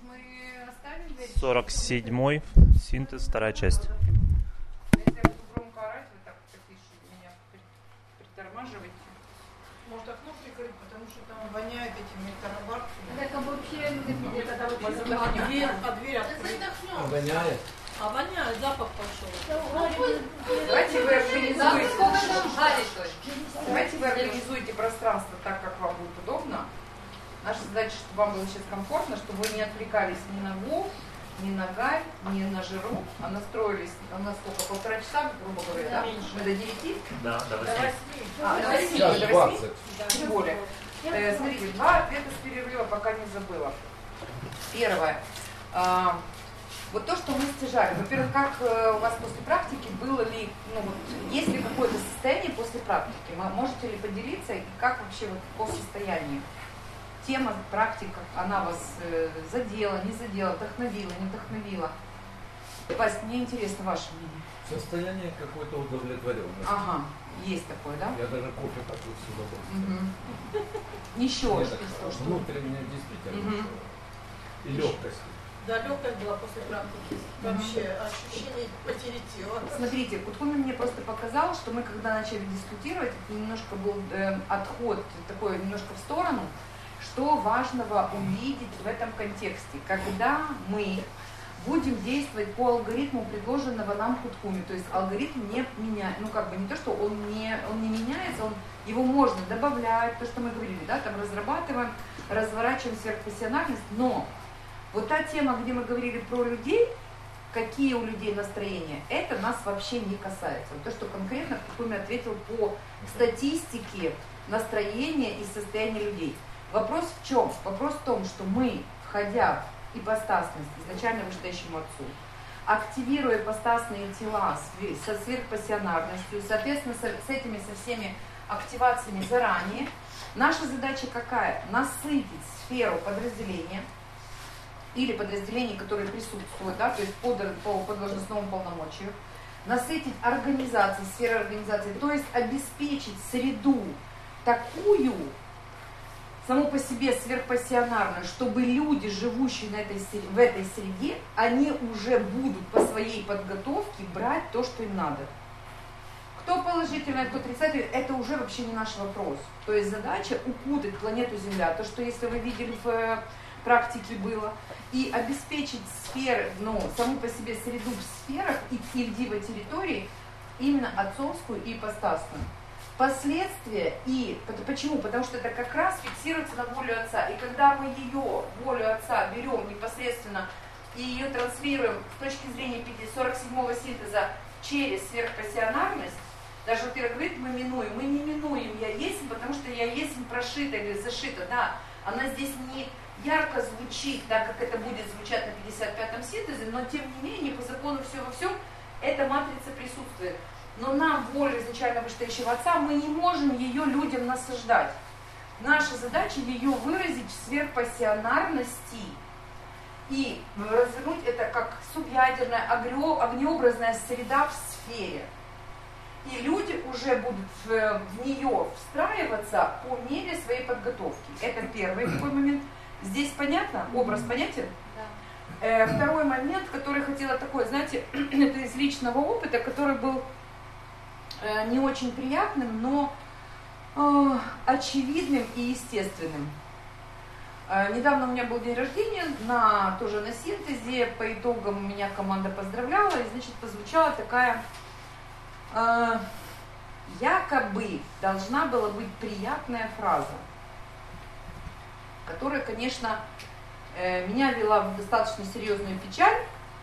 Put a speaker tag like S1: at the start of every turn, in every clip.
S1: 47-й синтез, вторая часть.
S2: Если я буду громко орать, вы так потише меня притормаживаете.
S3: Может окно прикрыть, потому что там воняет этими тарабарками.
S4: Так вообще когда
S3: Дверь открыть.
S5: Воняет.
S3: А воняет, запах пошел.
S2: Давайте вы организуете пространство так, как вам будет удобно. Наша задача, чтобы вам было сейчас комфортно, чтобы вы не отвлекались ни на Вов, ни на Галь, ни на Жиру, а настроились на сколько, 1,5 часа, грубо говоря, да? Мы до 9?
S1: Да, до 8.
S2: До 8.
S5: Сейчас 20.
S2: Тем более. Смотрите, 2 ответа с перерыва, пока не забыла. Первое. Вот то, что мы стяжали. Во-первых, как у вас после практики было ли, есть ли какое-то состояние после практики? Можете ли поделиться, и как вообще вот по состоянию? Тема, практика, она вас задела, не задела, вдохновила, не вдохновила? Вась, мне интересно ваше мнение.
S5: Состояние какой-то удовлетворенности.
S2: Ага, есть такое, да?
S5: Я даже кофе так вот с удовольствием.
S2: Не щелочь.
S5: Внутренне действительно. И легкость.
S3: Да, легкость была после практики. Вообще ощущение потери тела.
S2: Смотрите, Куткумин мне просто показал, что мы, когда начали дискутировать, это немножко был отход такой немножко в сторону, что важного увидеть в этом контексте, когда мы будем действовать по алгоритму, предложенного нам Куткуми. То есть алгоритм не меняется, не то, что он не меняется, его можно добавлять, то, что мы говорили, да, там разрабатываем, разворачиваем сверхпрофессиональность, но вот та тема, где мы говорили про людей, какие у людей настроения, это нас вообще не касается. Вот то, что конкретно Куткуми ответил по статистике настроения и состояния людей. Вопрос в чем? Вопрос в том, что мы, входя в ипостасность изначально вышестоящему Отцу, активируя ипостасные тела со сверхпассионарностью, соответственно, со всеми активациями заранее, наша задача какая? Насытить сферу подразделения, или подразделений, которые присутствуют, да, то есть по должностному полномочию, насытить организации, сферу организации, то есть обеспечить среду такую, саму по себе сверхпассионарную, чтобы люди, живущие в этой среде, они уже будут по своей подготовке брать то, что им надо. Кто положительный, кто отрицательный, это уже вообще не наш вопрос. То есть задача укутать планету Земля, то, что если вы видели в практике было, и обеспечить сферы, саму по себе среду в сферах и в диво-территории, именно отцовскую и ипостасную. Последствия почему? Потому что это как раз фиксируется на волю Отца. И когда мы ее, волю Отца, берем непосредственно и ее транслируем с точки зрения 47-го синтеза через сверхпассионарность, даже, во-первых, говорит, мы не минуем я есть, потому что я есть прошита или зашита, да, она здесь не ярко звучит, так как это будет звучать на 55-м синтезе, но тем не менее, по закону все во всем, эта матрица присутствует. Но нам, волю изначально вышестоящего Отца, мы не можем ее людям насаждать. Наша задача ее выразить в сверхпассионарности и развернуть это как субъядерная, огнеобразная среда в сфере. И люди уже будут в нее встраиваться по мере своей подготовки. Это первый такой момент. Здесь понятно? Образ понятен? Да. Второй момент, который хотела такой, знаете, это из личного опыта, который был не очень приятным, но очевидным и естественным. Недавно у меня был день рождения, тоже на синтезе, по итогам меня команда поздравляла, и, значит, прозвучала такая, якобы должна была быть приятная фраза, которая, конечно, меня вела в достаточно серьезную печаль.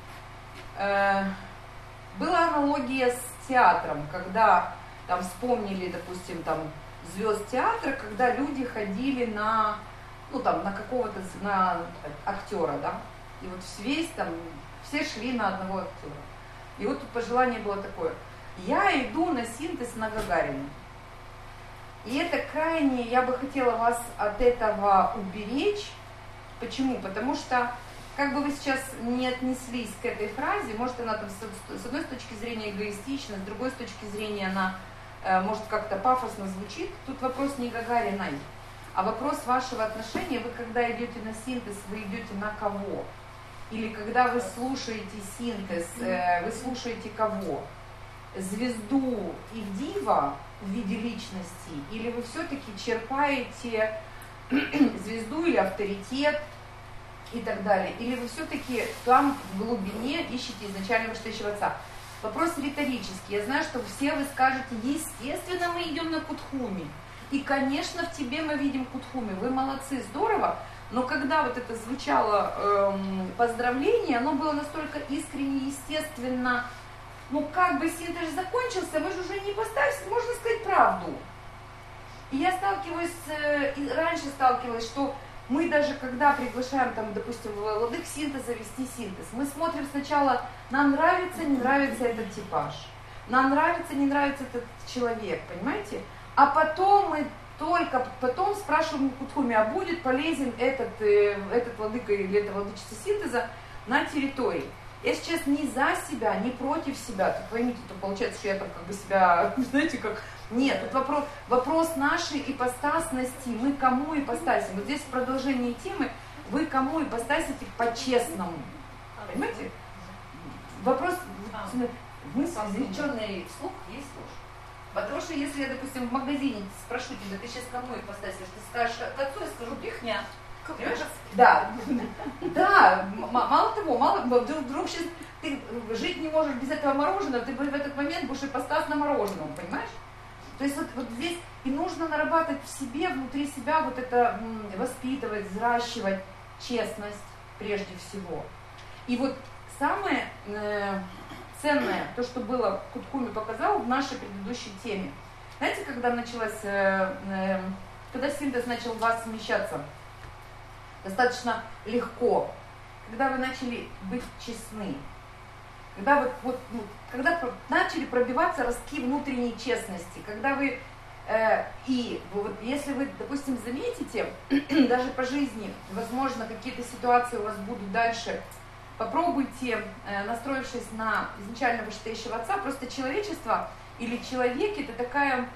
S2: Была аналогия с театром, когда там вспомнили, допустим, там звезд театра, когда люди ходили на какого-то, на актера, да, и вот весь там, все шли на одного актера. И вот тут пожелание было такое: я иду на синтез на Гагарина. И это крайне, я бы хотела вас от этого уберечь. Почему? Потому что, как бы вы сейчас не отнеслись к этой фразе, может она там с одной точки зрения эгоистична, с другой точки зрения она может как-то пафосно звучит. Тут вопрос не Гагариной, а вопрос вашего отношения, вы когда идете на синтез, вы идете на кого? Или когда вы слушаете синтез, вы слушаете кого? Звезду и дива в виде личности, или вы все-таки черпаете звезду или авторитет и так далее, или вы все-таки там в глубине ищете изначально вышестоящего отца? Вопрос риторический. Я знаю, что все вы скажете, естественно, мы идем на Кутхуми. И, конечно, в тебе мы видим Кутхуми. Вы молодцы, здорово. Но когда вот это звучало поздравление, оно было настолько искренне, естественно. Ну, как бы синтез закончился, мы же уже не поставим, можно сказать правду. И я сталкиваюсь, и раньше сталкивалась, что мы даже когда приглашаем, там, допустим, владык синтеза вести синтез, мы смотрим сначала, нам нравится, не нравится этот типаж, нам нравится, не нравится этот человек, понимаете? А потом мы только потом спрашиваем Кутхуми, а будет полезен этот владыка или эта владычица синтеза на территории. Я сейчас не за себя, не против себя. Так поймите, то получается, что я там как бы себя, знаете, как... Нет, тут вопрос нашей ипостасности. Мы кому ипостасим? Вот здесь в продолжении темы, вы кому ипостасите по-честному. Понимаете? Вопрос, мысль, изреченный вслух, есть ложь. Потому что если я, допустим, в магазине спрошу тебя, ты сейчас кому ипостасишь? Ты скажешь к отцу, я скажу, брехня. Понимаешь? Да, да, мало того, вдруг сейчас ты жить не можешь без этого мороженого, ты в этот момент будешь ипостас на мороженом, понимаешь? То есть вот здесь и нужно нарабатывать в себе, внутри себя вот это воспитывать, взращивать честность прежде всего. И вот самое ценное, то, что было, Кутхуми показал в нашей предыдущей теме. Знаете, когда началась, когда синтез начал в вас смещаться? Достаточно легко, когда вы начали быть честны, когда когда начали пробиваться ростки внутренней честности, когда вы, если вы, допустим, заметите, даже по жизни, возможно, какие-то ситуации у вас будут дальше, попробуйте, настроившись на изначально вышестоящего отца, просто человечество или человек, это такая,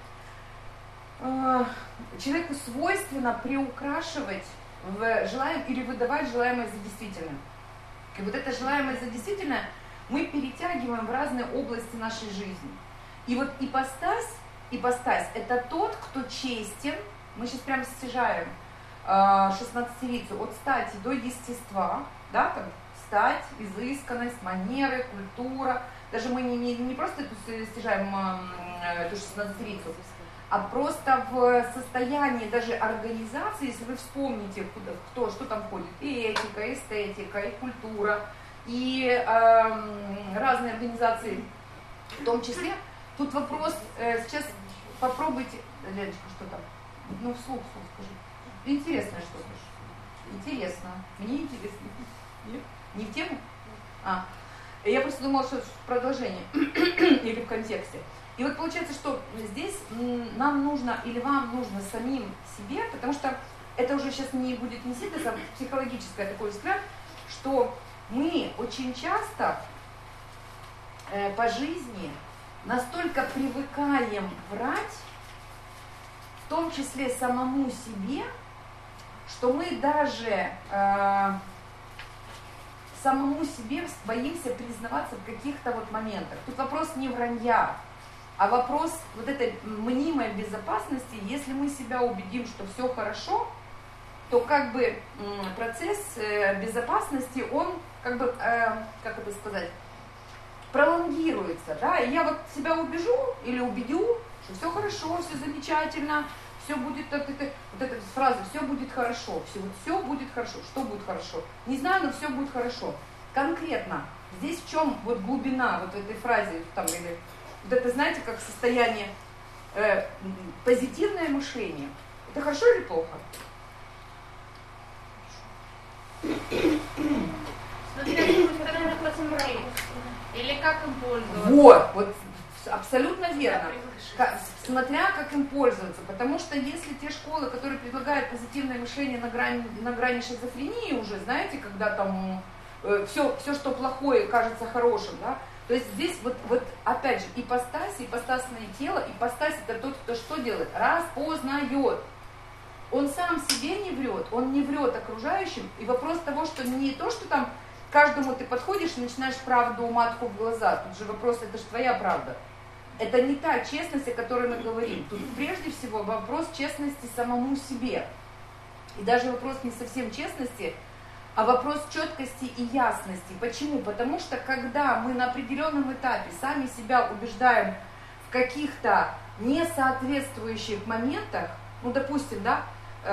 S2: человеку свойственно приукрашивать или выдавать желаемое за действительное. И вот это желаемое за действительное мы перетягиваем в разные области нашей жизни. И вот ипостась это тот, кто честен, мы сейчас прям стяжаем 16-рицу от стати до естества, да, там, стать, изысканность, манеры, культура, даже мы не просто эту стяжаем эту 16-рицу, а просто в состоянии даже организации, если вы вспомните, что там входит, и этика, и эстетика, и культура, и разные организации в том числе. Тут вопрос, сейчас попробуйте, Леночка, что там? Ну, вслух скажи. Интересное что-то. Интересно. Мне интересно. Нет? Не в тему? Я просто думала, что в продолжении или в контексте. И вот получается, что здесь нам нужно или вам нужно самим себе, потому что это уже сейчас не будет не синтез, а психологический такой взгляд, что мы очень часто по жизни настолько привыкаем врать, в том числе самому себе, что мы даже самому себе боимся признаваться в каких-то вот моментах. Тут вопрос не вранья, а вопрос вот этой мнимой безопасности. Если мы себя убедим, что все хорошо, то как бы процесс безопасности, он как бы, как это сказать, пролонгируется, да, и я вот себя убежу или убедю, что все хорошо, все замечательно, все будет, вот эта фраза, все будет хорошо, все будет хорошо, что будет хорошо, не знаю, но все будет хорошо. Конкретно, здесь в чем вот глубина вот этой фразы, там, или вот это, знаете, как состояние, позитивное мышление, это хорошо или плохо?
S4: Или как им пользоваться?
S2: Вот, абсолютно верно. Смотря как им пользоваться, потому что если те школы, которые предлагают позитивное мышление на грани шизофрении уже, знаете, когда там все, что плохое кажется хорошим, да, то есть здесь вот опять же ипостасное тело, ипостась это тот, кто что делает? Распознает. Он сам себе не врет, он не врет окружающим. И вопрос того, что не то, что там каждому ты подходишь и начинаешь правду матку в глаза. Тут же вопрос, это же твоя правда. Это не та честность, о которой мы говорим. Тут прежде всего вопрос честности самому себе. И даже вопрос не совсем честности, а вопрос четкости и ясности. Почему? Потому что когда мы на определенном этапе сами себя убеждаем в каких-то несоответствующих моментах, ну, допустим, да,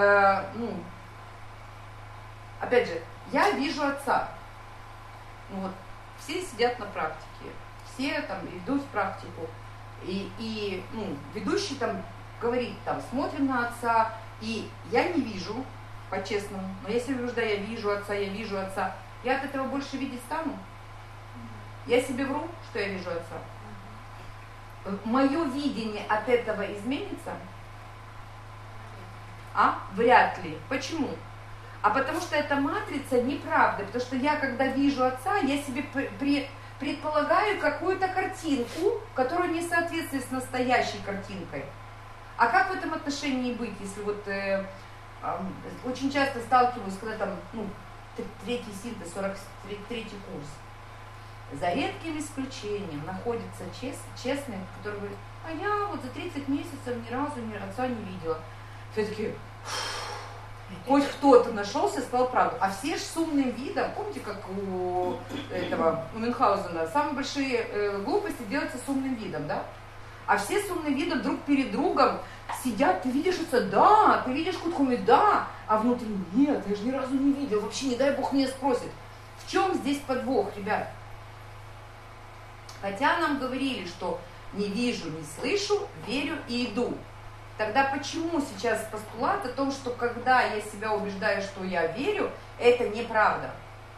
S2: опять же, я вижу отца. Ну, вот, все сидят на практике, все там идут в практику. И ведущий там говорит, там, смотрим на отца, и я не вижу, по-честному, но я себе убеждаю, я вижу отца, я от этого больше видеть стану? Я себе вру, что я вижу отца? Мое видение от этого изменится? Вряд ли. Почему? А потому что эта матрица неправда, потому что я, когда вижу отца, я себе предполагаю какую-то картинку, которая не соответствует с настоящей картинкой. А как в этом отношении быть, если вот очень часто сталкиваюсь, когда там, третий синтез, 43-й курс, за редким исключением находится честный, который говорит, а я вот за 30 месяцев ни разу отца не видела. Все такие, хоть кто-то нашелся, сказал правду. А все ж с умным видом, помните, как у Мюнхгаузена, самые большие глупости делаются с умным видом, да? А все с умным видом друг перед другом сидят, ты видишь отца, да, ты видишь Кутхуми, да, а внутри нет, я же ни разу не видел, вообще не дай Бог меня спросит. В чем здесь подвох, ребят? Хотя нам говорили, что не вижу, не слышу, верю и иду. Тогда почему сейчас постулат о том, что когда я себя убеждаю, что я верю, это неправда?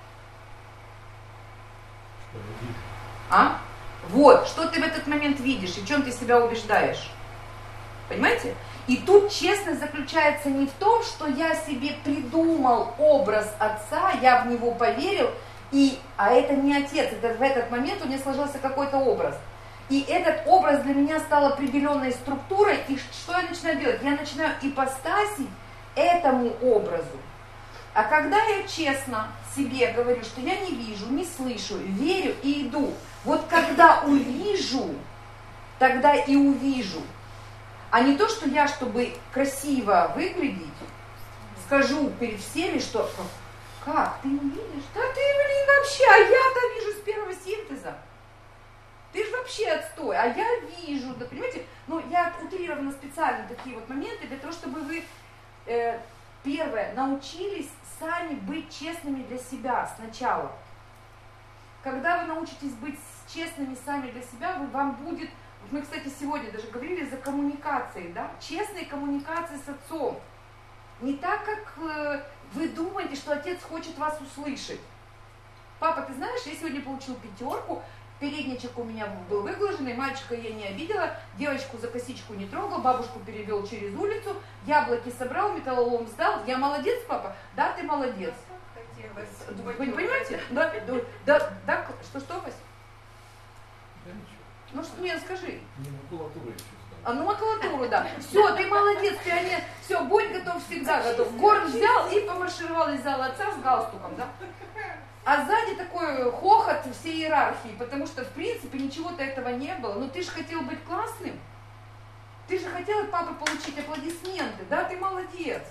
S2: Вот, что ты в этот момент видишь и в чем ты себя убеждаешь? Понимаете? И тут честность заключается не в том, что я себе придумал образ отца, я в него поверил, а это не отец, это в этот момент у меня сложился какой-то образ. И этот образ для меня стал определенной структурой, и что я начинаю делать? Я начинаю ипостасить этому образу. А когда я честно себе говорю, что я не вижу, не слышу, верю и иду, вот когда увижу, тогда и увижу. А не то, что я, чтобы красиво выглядеть, скажу перед всеми, что как, ты не видишь? Да ты, вообще, а я-то вижу с первого синтеза. Ты же вообще отстой, а я вижу, да, понимаете? Я утрированно специально такие вот моменты для того, чтобы вы, первое, научились сами быть честными для себя сначала. Когда вы научитесь быть честными сами для себя, вам будет, мы, кстати, сегодня даже говорили за коммуникацией, да, честные коммуникации с отцом. Не так, как вы думаете, что отец хочет вас услышать. Папа, ты знаешь, я сегодня получил 5, передничек у меня был выглаженный, мальчика я не обидела, девочку за косичку не трогал, бабушку перевел через улицу, яблоки собрал, металлолом сдал. Я молодец, папа? Да, ты молодец. Вы понимаете? Да, что, Вась?
S5: Да ничего.
S2: Ну что, мне скажи.
S5: Не макулатуру еще сдал.
S2: Макулатуру, да. Все, ты молодец, пионер. Все, будь готов, всегда готов. Горн взял и помаршировал из зала отца с галстуком, да? А сзади такой хохот всей иерархии, потому что, в принципе, ничего-то этого не было. Но ты же хотел быть классным. Ты же хотел от папы получить аплодисменты. Да, ты молодец.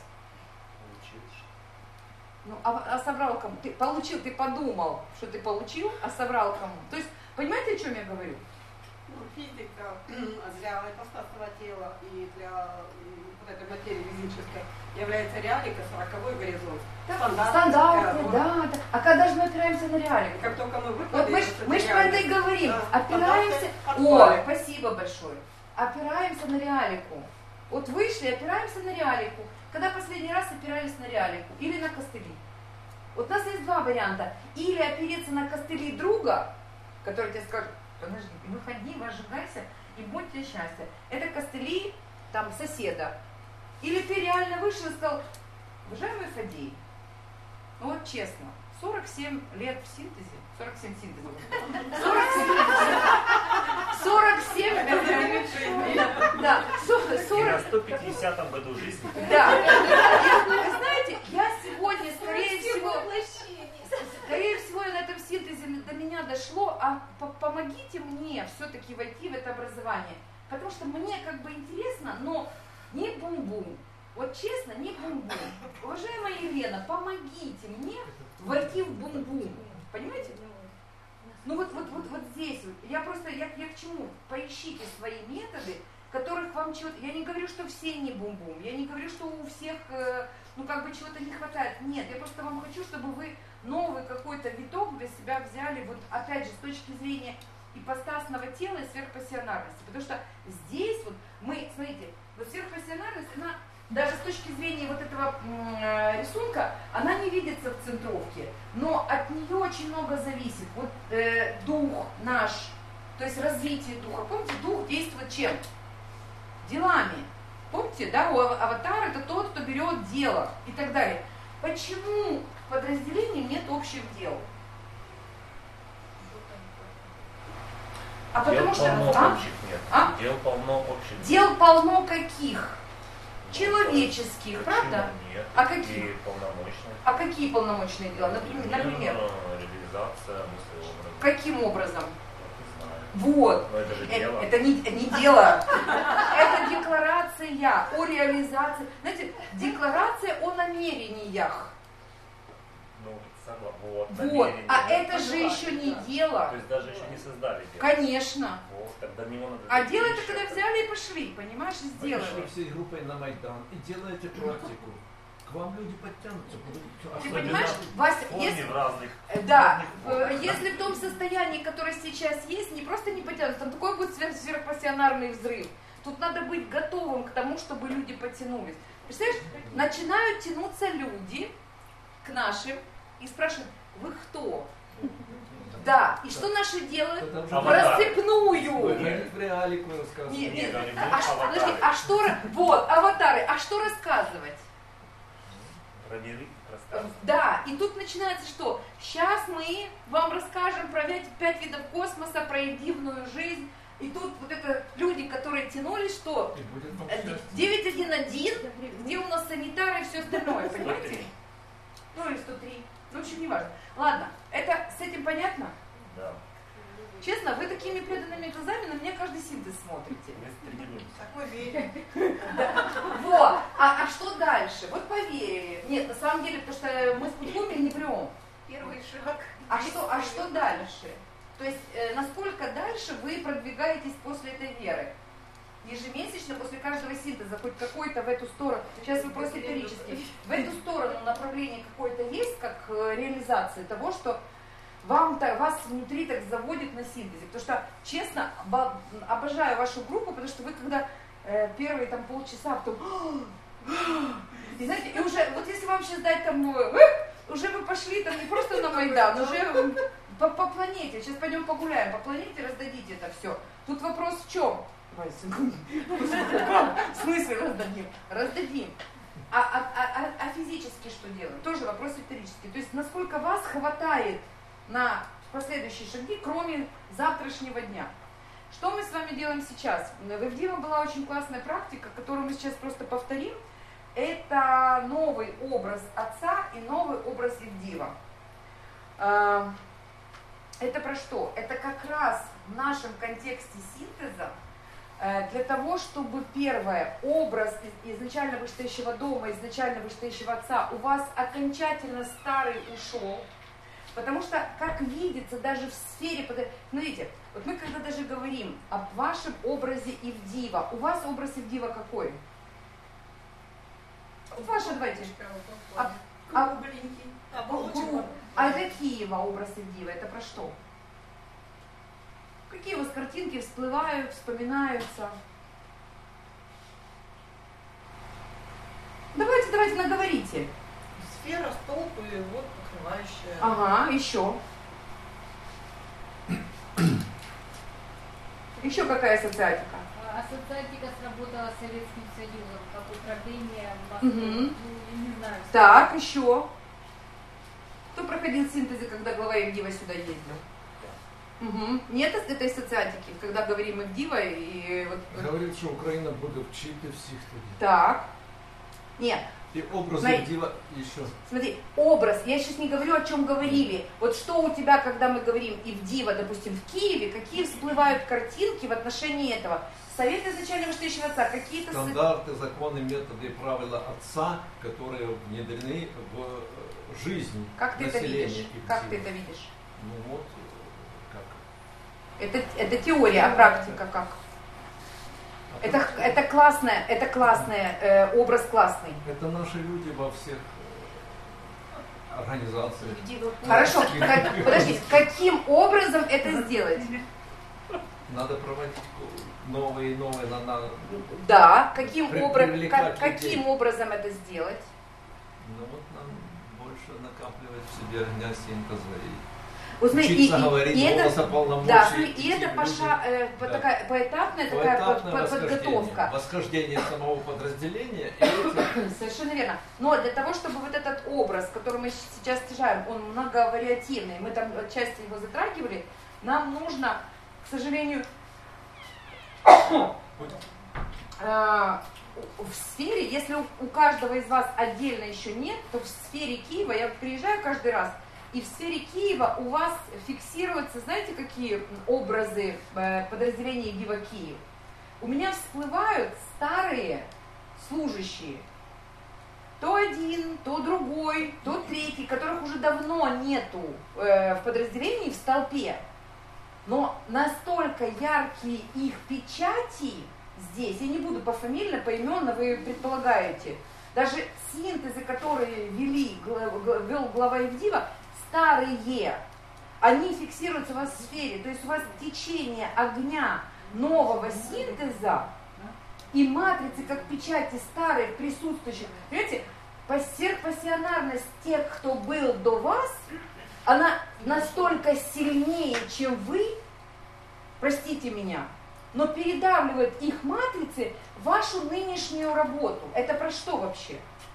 S2: А соврал кому? Ты получил, ты подумал, что ты получил, а соврал кому? То есть, понимаете, о чем я говорю?
S3: Физика для ипостасного тела и для вот этой материи физической является реалика, 40-й горизонт.
S2: Стандарты, да. А когда же мы опираемся на реалику?
S3: Как только мы выпали,
S2: вот мы же про это и говорим.
S3: Да,
S2: опираемся. Ой, спасибо большое. Опираемся на реалику. Вот вышли, опираемся на реалику. Когда последний раз опирались на реалику или на костыли? Вот у нас есть 2 варианта. Или опереться на костыли друга, который тебе скажет, подожди, ты выходи, возжигайся и будь тебе счастье. Это костыли там соседа. Или ты реально вышел и сказал, уважаемый Фадей, ну вот честно, 47 лет в синтезе. 47 синтезов. 47. Да,
S1: И на 150-м году жизни.
S2: Да. И, вы знаете, я сегодня, скорее всего, на этом синтезе до меня дошло, а помогите мне все-таки войти в это образование. Потому что мне как бы интересно, но не бум-бум. Вот честно, не бум-бум. Уважаемая Елена, помогите мне войти в бум-бум. Понимаете? Ну вот здесь вот. Я к чему? Поищите свои методы, которых вам чего-то... Я не говорю, что все не бум-бум. Я не говорю, что у всех, чего-то не хватает. Нет, я просто вам хочу, чтобы вы новый какой-то виток для себя взяли, вот опять же, с точки зрения ипостасного тела и сверхпассионарности. Потому что здесь вот мы, смотрите, вот сверхпассионарность, она даже с точки зрения вот этого рисунка, она не видится в центровке, но от нее очень много зависит. Вот дух наш, то есть развитие духа. Помните, дух действует чем? Делами. Помните, да, аватар это тот, кто берет дело и так далее. Почему в подразделении нет общих дел? А потому что...
S1: общих нет. Дел полно общих.
S2: Дел полно каких? Человеческих, правда?
S1: Нет.
S2: А какие?
S1: Полномочные.
S2: А какие полномочные дела? Например?
S1: Реализация мыслеобраза.
S2: Каким образом?
S1: Не знаю.
S2: Вот.
S1: Но это же дело.
S2: Это не дело. Это декларация о реализации. Знаете, декларация о намерениях.
S1: Ну, вот,
S2: Вот. А это же еще не дело.
S1: То есть даже еще не создали дело.
S2: Конечно.
S1: Вот, тогда не надо.
S2: А дело это когда взяли и пошли, понимаешь, и
S5: Пошли
S2: сделали.
S5: всей группой на Майдан и делаете практику. К вам люди подтянутся.
S2: Ты понимаешь, Вася, если...
S1: в разных.
S2: Да,
S1: разных
S2: если в том состоянии, которое сейчас есть, не просто не потянутся, там такой будет сверхпассионарный взрыв. Тут надо быть готовым к тому, чтобы люди потянулись. Представляешь, начинают тянуться люди к нашим и спрашивают, вы кто? Да, и что наши делают? В рассыпную.
S5: В реалику рассказывают.
S2: Нет, подожди, вот, аватары, а что рассказывать? Да, и тут начинается что? Сейчас мы вам расскажем про 5 видов космоса, про дивную жизнь. И тут вот это люди, которые тянулись, что? 911, где у нас санитары и все остальное, понимаете? Ну или 103. Ну, в общем, не важно. Ладно, это с этим понятно?
S1: Да.
S2: Честно, вы такими преданными глазами на меня каждый синтез смотрите.
S3: Такой верен.
S2: Вот. А что дальше? Вот поверили. Нет, на самом деле, потому что мы с Путьком не врем.
S3: Первый шаг.
S2: А что дальше? То есть, насколько дальше вы продвигаетесь после этой веры? Ежемесячно, после каждого синтеза, хоть какой-то в эту сторону, сейчас вопрос риторический, в эту сторону направление какое-то есть, как реализация того, что вас внутри так заводит на синтезе. Потому что, честно, обожаю вашу группу, потому что вы когда первые там полчаса, потом... И знаете, и уже, вот если вам сейчас дать там... Уже вы пошли там не просто на Майдан, уже по планете. Сейчас пойдем погуляем, по планете раздадите это все. Тут вопрос в чем? В смысле раздадим? Раздадим. А физически что делаем? Тоже вопрос риторический. То есть насколько вас хватает на последующие шаги, кроме завтрашнего дня. Что мы с вами делаем сейчас? В Ивдива была очень классная практика, которую мы сейчас просто повторим. Это новый образ отца и новый образ Ивдива. Это про что? Это как раз в нашем контексте синтеза для того, чтобы первое, образ изначально вышестоящего дома, изначально вышестоящего отца у вас окончательно старый ушел. Потому что, как видится, даже в сфере... Смотрите, вот мы когда даже говорим об вашем образе Ивдива, у вас образ Ивдива какой? Вот ваша, давайте. А это Киева образ Ивдива, это про что? Какие у вас картинки всплывают, вспоминаются? Давайте, наговорите.
S6: Сфера, столб и вот покрывающая.
S2: Ага, еще. Еще какая ассоциатика?
S4: Ассоциатика сработала с Советским Союзом, как управление Москвой.
S2: Угу.
S4: Не знаю.
S2: Так, еще. Кто проходил синтезы, когда глава Евдива сюда ездил? Угу. Нет этой социатики, когда говорим Евдива и вот...
S5: Говорит, что Украина буде вчити всіх тоді.
S2: Так. Нет.
S5: И образ
S2: Смотри.
S5: Евдива еще.
S2: Смотри, образ, я сейчас не говорю, о чем говорили. Вот что у тебя, когда мы говорим Евдива, допустим, в Киеве, какие всплывают картинки в отношении этого? Советы изначально вышедшего отца, какие-то...
S5: Стандарты, законы, методы и правила отца, которые внедрены в жизнь
S2: Как ты это
S5: населения
S2: видишь?
S5: Евдива.
S2: Как ты это видишь?
S5: Ну вот, как.
S2: Это теория, а практика как? Это классный, образ классный.
S5: Это наши люди во всех организациях.
S2: Хорошо, подожди, каким образом это сделать?
S5: Надо проводить новые и новые.
S2: Да, каким
S5: привлекать
S2: образом это сделать?
S5: Ну вот нам больше накапливать в себе огня синтеза и
S2: Вот смотри,
S5: учиться говорить голоса полномочий.
S2: Да, и это такая поэтапная подготовка.
S5: Восхождение самого подразделения.
S2: Совершенно верно. Но для того, чтобы вот этот образ, который мы сейчас стяжаем, он многовариативный, мы там отчасти его затрагивали, нам нужно, к сожалению, в сфере, если у каждого из вас отдельно еще нет, то в сфере Киева, я приезжаю каждый раз, и в сфере Киева у вас фиксируются, знаете, какие образы подразделения Евдива Киев? У меня всплывают старые служащие. То один, то другой, то третий, которых уже давно нету в подразделении, в столпе. Но настолько яркие их печати здесь, я не буду пофамильно, поименно, вы предполагаете, даже синтезы, которые вел глава Евдива, старые, они фиксируются у вас в сфере, то есть у вас течение огня нового синтеза и матрицы, как печати старых присутствующих. Понимаете, сверхпассионарность тех, кто был до вас, она настолько сильнее, чем вы, простите меня, но передавливает их матрицы вашу нынешнюю работу. Это про что вообще?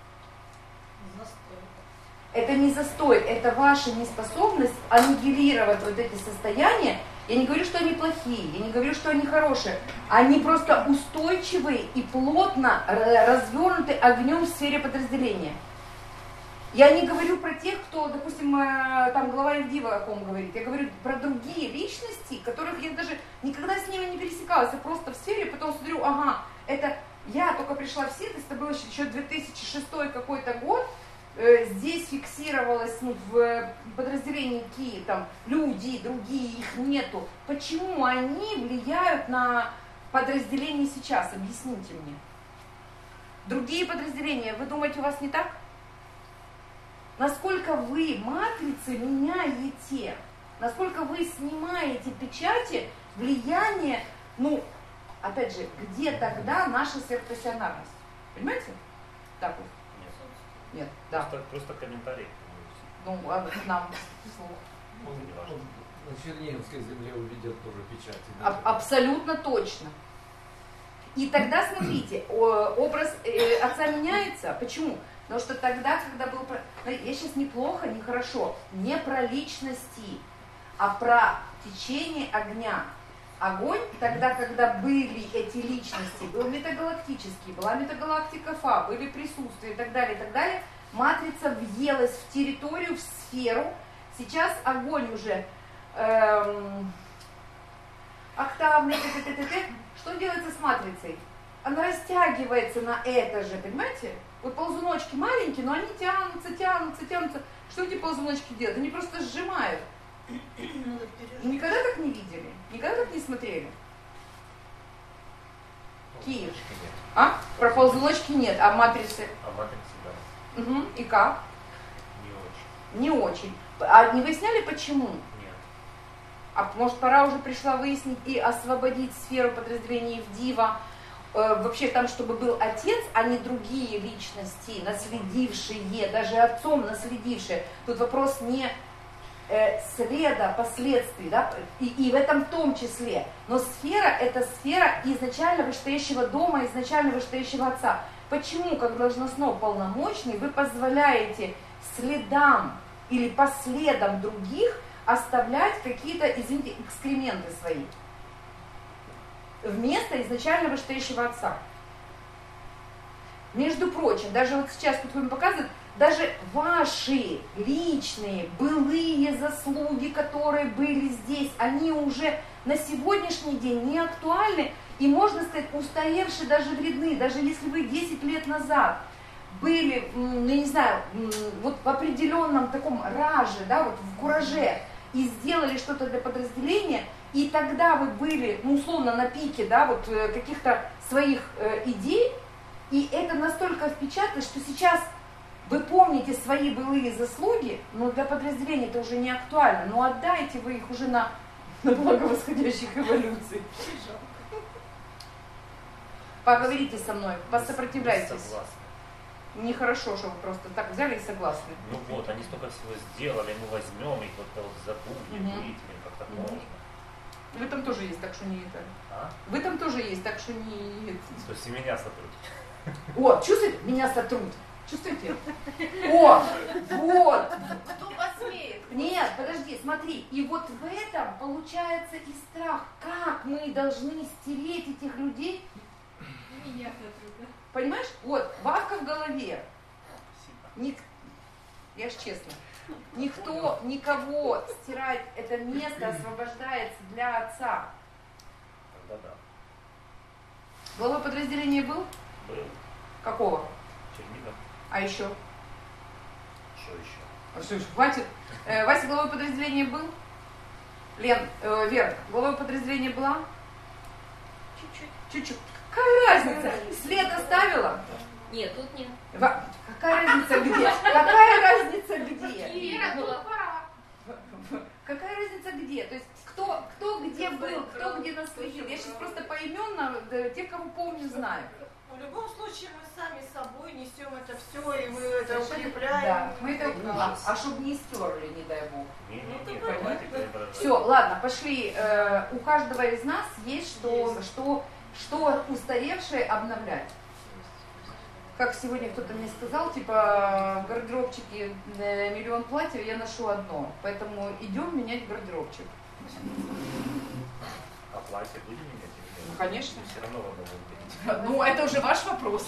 S2: Это не застой, это ваша неспособность аннигилировать вот эти состояния. Я не говорю, что они плохие, я не говорю, что они хорошие. Они просто устойчивые и плотно развернуты огнем в сфере подразделения. Я не говорю про тех, кто, допустим, там глава Евдива о ком говорит. Я говорю про другие личности, которых я даже никогда с ними не пересекалась. Я просто в сфере, потом смотрю, ага, это я только пришла в синтез, это был еще 2006 какой-то год. Здесь фиксировалось в подразделении Киев, там люди, другие, их нету. Почему они влияют на подразделение сейчас? Объясните мне. Другие подразделения, вы думаете, у вас не так? Насколько вы матрицы меняете, насколько вы снимаете печати, влияние, ну, опять же, где тогда наша сверхпассионарность? Понимаете? Так вот. Нет, да.
S1: Просто комментарий.
S2: Ну, а нам слух.
S5: Он на Черниговской земле увидел тоже печати.
S2: Абсолютно точно. И тогда, смотрите, образ отца меняется. Почему? Потому что тогда, когда был... Я сейчас неплохо, нехорошо. Не про личности, а про течение огня. Огонь, тогда, когда были эти личности, был метагалактический, была метагалактика Фа, были присутствия и так далее, матрица въелась в территорию, в сферу. Сейчас огонь уже октавный, что делается с матрицей? Она растягивается на это же, понимаете? Вот ползуночки маленькие, но они тянутся. Что эти ползуночки делают? Они просто сжимают. Никогда так не видели? Никогда так не смотрели? Киев. А? Про ползуночки нет, а матрицы?
S1: А матрицы, да.
S2: Угу. И как?
S1: Не очень.
S2: Не очень. А не выясняли, почему?
S1: Нет.
S2: А может, пора уже пришла выяснить и освободить сферу подразделения Евдива, вообще там, чтобы был отец, а не другие личности, наследившие, даже отцом наследившие. Тут вопрос не следа, последствий, да, и в этом в том числе. Но сфера – это сфера изначально вышестоящего дома, изначально вышестоящего отца. Почему, как должностно полномочный, вы позволяете следам или по следам других оставлять какие-то, извините, экскременты свои вместо изначально вышестоящего отца. Между прочим, даже вот сейчас тут вам показывают, даже ваши личные, былые заслуги, которые были здесь, они уже на сегодняшний день не актуальны и, можно сказать, устаревшие, даже вредны. Даже если вы 10 лет назад были, ну, я не знаю, вот в определенном таком раже, да, вот в кураже, и сделали что-то для подразделения, и тогда вы были, ну, условно, на пике, да, вот каких-то своих идей, и это настолько впечаталось, что сейчас вы помните свои былые заслуги, но для подразделения это уже не актуально, но отдайте вы их уже на благо восходящих эволюций. Поговорите со мной, посопротивляйтесь.
S1: Согласны.
S2: Нехорошо, что вы просто так взяли и согласны.
S1: Ну вот, они столько всего сделали, мы возьмем их, вот забудем, вытянем, как так можно.
S2: Вы там тоже есть, так что не это.
S1: А?
S2: Вы там тоже есть, так что не...
S1: То есть и меня сотрут.
S2: О, чувствуете? Меня сотрут. Чувствуете? О, вот.
S3: Кто посмеет?
S2: Нет, подожди, смотри. И вот в этом получается и страх. Как мы должны стереть этих людей?
S4: Меня сотрудно.
S2: Понимаешь? Вот, вавка в голове. Я ж честно. Никто никого стирать это место освобождается для отца.
S1: Тогда да.
S2: Главой подразделения был?
S1: Был.
S2: Какого?
S1: Чернигов.
S2: А еще?
S1: Что еще?
S2: А что ж, хватит. Вася главой подразделения был? Лен, Вера, главой подразделения была?
S3: Чуть-чуть.
S2: Чуть-чуть. Какая разница? След оставила?
S4: Нет, тут нет.
S2: Какая разница где? Какая разница где?
S4: Вера была.
S2: Какая разница где? То есть кто где был, кто где наследил. Я сейчас просто поименно тех, кого помню, знаю.
S6: В любом случае мы сами собой несем это все, и мы это укрепляем.
S2: Да, мы это чтобы не стерли, не дай бог.
S1: Не, давайте преображать.
S2: Все, ладно, пошли. У каждого из нас есть что устаревшее обновлять. Как сегодня кто-то мне сказал, типа в гардеробчике миллион платьев, я ношу одно. Поэтому идем менять гардеробчик.
S1: А платье будем менять или нет?
S2: Ну, конечно.
S1: Все равно надо будет.
S2: Ну, это уже ваш вопрос.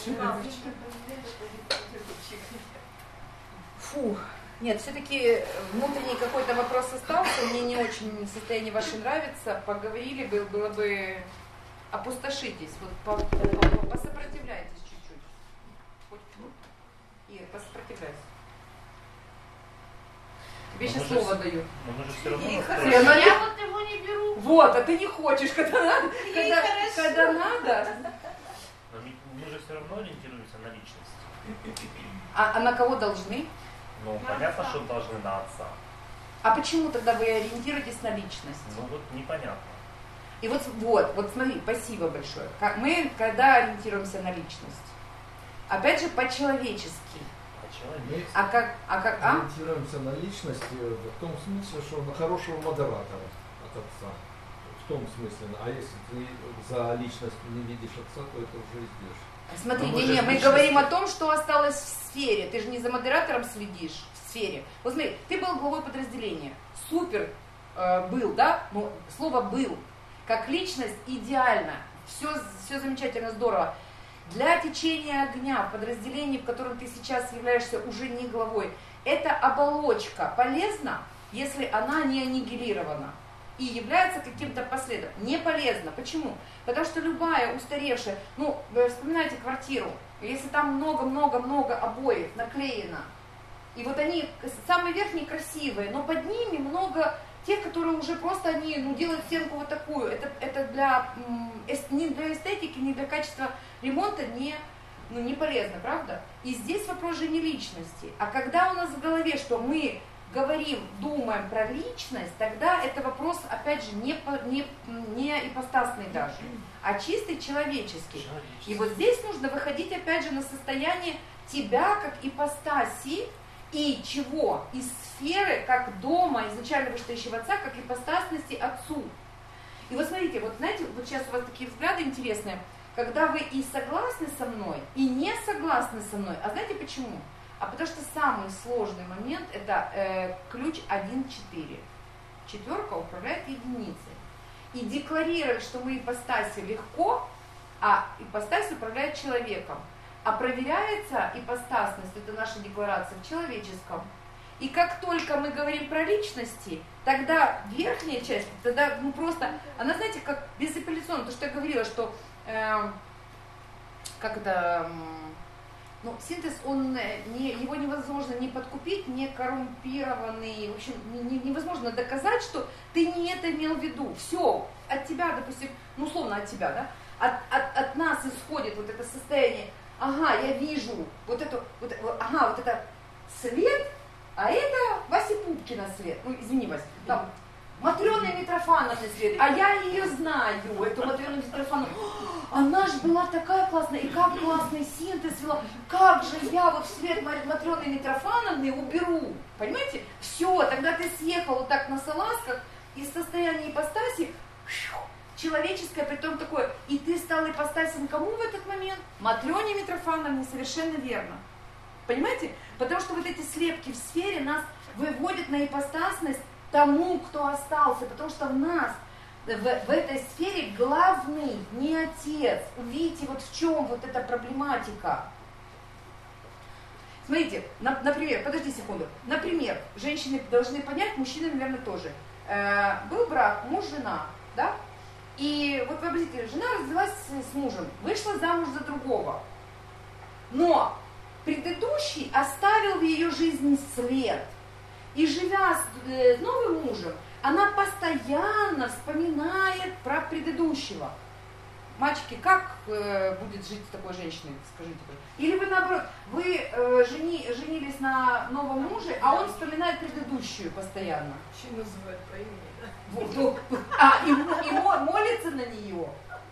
S2: Фу. Нет, все-таки внутренний какой-то вопрос остался. Мне не очень состояние ваше нравится. Поговорили, было бы... Опустошитесь. Вот посопротивляйтесь чуть-чуть. Ир, посопротивляйся. Тебе сейчас слово даю.
S1: Но мы же все равно...
S4: Я вот его не беру.
S2: Вот, а ты не хочешь, когда надо. Когда надо.
S1: Но мы же все равно ориентируемся на личность.
S2: А на кого должны?
S1: Ну, понятно, что должны на отца.
S2: А почему тогда вы ориентируетесь на личность?
S1: Ну вот непонятно.
S2: И вот смотри, спасибо большое. Мы когда ориентируемся на личность? Опять же, по-человечески.
S1: По-человечески.
S5: Ориентируемся на личность в том смысле, что на хорошего модератора от отца. В том смысле. А если ты за личность не видишь отца, то это уже издешь.
S2: Смотри,
S5: мы
S2: мы говорим о том, что осталось в сфере. Ты же не за модератором следишь в сфере. Вот смотри, ты был главой подразделения. Супер был, да? Ну, слово «был». Как личность идеально. Все замечательно, здорово. Для течения огня в подразделении, в котором ты сейчас являешься уже не главой, эта оболочка полезна, если она не аннигилирована и является каким-то последом. Не полезно. Почему? Потому что любая устаревшая, вспоминайте квартиру, если там много-много-много обоев наклеено, и вот они, самые верхние красивые, но под ними много тех, которые уже просто они делают стенку вот такую. Это не для эстетики, не для качества ремонта не полезно, правда? И здесь вопрос же не личности. А когда у нас в голове, что мы говорим, думаем про личность, тогда это вопрос, опять же, не ипостасный даже, а чистый человеческий. И вот здесь нужно выходить, опять же, на состояние тебя как ипостаси, и чего? Из сферы, как дома, изначально вышестоящего отца, как ипостасности отцу. И вот смотрите, вот знаете, вот сейчас у вас такие взгляды интересные, когда вы и согласны со мной, и не согласны со мной. А знаете почему? А потому что самый сложный момент это ключ 1-4. Четверка управляет единицей. И декларировать, что мы ипостаси легко, а ипостась управляет человеком. А проверяется ипостасность, это наша декларация, в человеческом. И как только мы говорим про личности, тогда верхняя часть, тогда просто, она, знаете, как безапелляционно, то, что я говорила, что синтез, его невозможно не подкупить, не коррумпированный, в общем, невозможно доказать, что ты не это имел в виду. Все, от тебя, допустим, условно от тебя, да, от нас исходит вот это состояние, ага, я вижу вот это свет, а это Вася Пупкина свет, извини, Вася, там, Матрёны Митрофановны свет, а я ее знаю, эту Матрёну Митрофановну, она же была такая классная, и как классный синтез вела, как же я вот свет Матрёны Митрофановны уберу, понимаете? Все, тогда ты съехал вот так на салазках из состояния ипостаси, человеческое, притом такое, и ты стал ипостасен кому в этот момент? Матрёне Митрофановне, совершенно верно. Понимаете? Потому что вот эти слепки в сфере нас выводят на ипостасность тому, кто остался, потому что в нас, в этой сфере главный не отец. Увидите, вот в чем вот эта проблематика. Смотрите, например, подожди секунду. Например, женщины должны понять, мужчины, наверное, тоже. Был брак, муж, жена, да? И вот вообразите, жена развелась с мужем, вышла замуж за другого. Но предыдущий оставил в ее жизни след. И живя с новым мужем, она постоянно вспоминает про предыдущего. Мальчики, как будет жить с такой женщиной, скажите? Или вы наоборот, вы женились на новом муже, а он вспоминает предыдущую постоянно.
S6: Еще называют по имени, да?
S2: И молится на нее.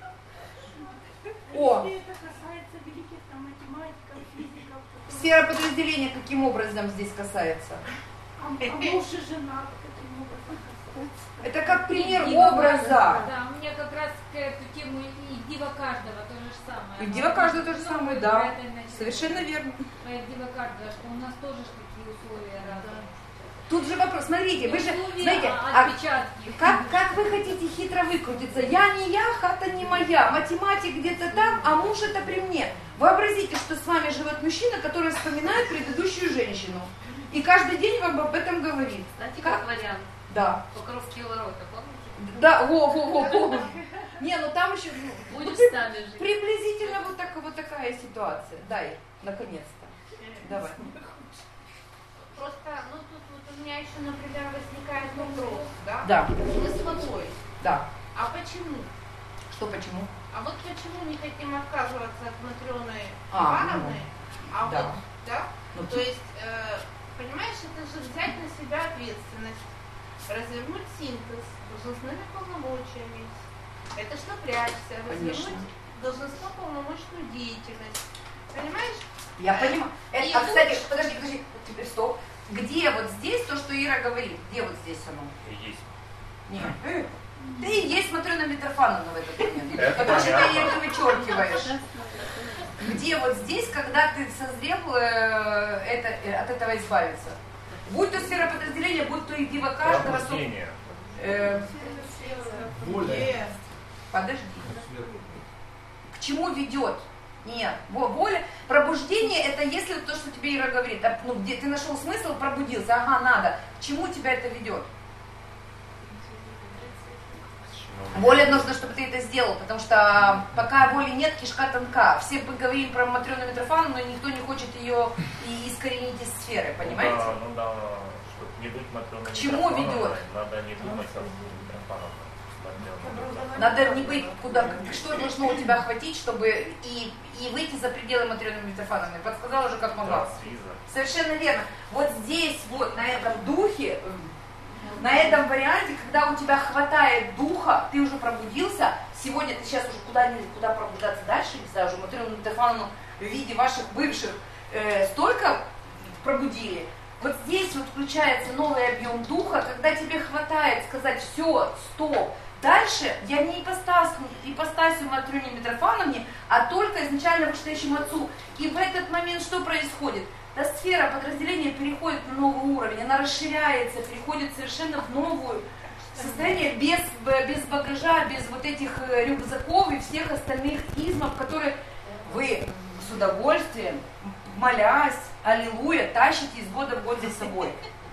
S2: О.
S6: Если это касается великих математиков, физиков.
S2: Сфера подразделения каким образом здесь касается?
S6: А муж и жена каким образом касается?
S2: Это как пример
S4: Дива
S2: образа.
S4: Да, у меня как раз к эту тему и дива каждого то же самое.
S2: И дива каждого то же самое, да.
S4: Это
S2: Совершенно верно.
S4: Дива каждого, что у нас тоже такие условия разные.
S2: Тут же вопрос, смотрите, вы же,
S4: Условия,
S2: знаете,
S4: отпечатки.
S2: как вы хотите хитро выкрутиться? Я не я, хата не моя, математик где-то там, а муж это при мне. Вообразите, что с вами живет мужчина, который вспоминает предыдущую женщину. И каждый день вам об этом говорит.
S7: Кстати, как вариант.
S2: Да.
S7: Покровские ворота, помните?
S2: Да, во. Не, ну там еще
S7: Будешь с нами жить.
S2: приблизительно вот такая ситуация. Дай, наконец-то. Давай.
S8: Просто, тут вот у меня еще, например, возникает вопрос, да?
S2: Да.
S8: Мы с водой.
S2: Да.
S8: А почему?
S2: Что почему?
S8: А вот почему не хотим отказываться от Матрёны
S2: А,
S8: Ивановны? А
S2: да.
S8: вот, да?
S2: Ну,
S8: То есть, понимаешь, это же взять на себя ответственность, развернуть синтез должностными полномочиями. Это ж напрячься, развернуть должностно полномочную деятельность. Понимаешь?
S2: Я понимаю.
S8: И
S2: Кстати, подожди, теперь стоп. Где вот здесь то, что Ира говорит? Где вот здесь оно?
S1: Есть.
S2: Нет. Ты и есть Матрёна Митрофановна в этот момент.
S1: Это
S2: Потому что ты
S1: понятно.
S2: ее вычеркиваешь. Где вот здесь, когда ты созрел от этого избавиться? Будь то сфера подразделения, будь то и дива каждого.
S1: Пробуждение.
S5: Воля.
S2: Подожди. К чему ведет? Нет, воля, пробуждение это если вот то, что тебе Ира говорит, где ты нашел смысл, пробудился, ага, надо. К чему тебя это ведет? Воля нужно, чтобы ты это сделал, потому что пока воли нет, кишка тонка. Все мы говорим про Матрёну Митрофановну, но никто не хочет ее и искоренить из сферы, понимаете?
S1: Да, чтобы не быть Матрёной
S2: К чему
S1: Митрофановной,
S2: ведет?
S1: надо не думать о Митрофановной.
S2: Надо не быть что должно у тебя хватить, чтобы и выйти за пределы Матрёны Митрофановны. Подсказала уже, как могла. Совершенно верно. Вот здесь, вот на этом духе, на этом варианте, когда у тебя хватает духа, ты уже пробудился, сегодня ты сейчас уже куда пробуждаться дальше, не знаю, уже Матрёну Митрофановну в виде ваших бывших столько пробудили. Вот здесь вот включается новый объем духа, когда тебе хватает сказать: все, стоп. Дальше я не ипостасию Матрёне Митрофановне, а только изначально вышедшему отцу. И в этот момент что происходит? Да, сфера подразделения переходит на новый уровень, она расширяется, переходит совершенно в новую состояние без багажа, без вот этих рюкзаков и всех остальных измов, которые вы с удовольствием, молясь, аллилуйя, тащите из года в год за собой.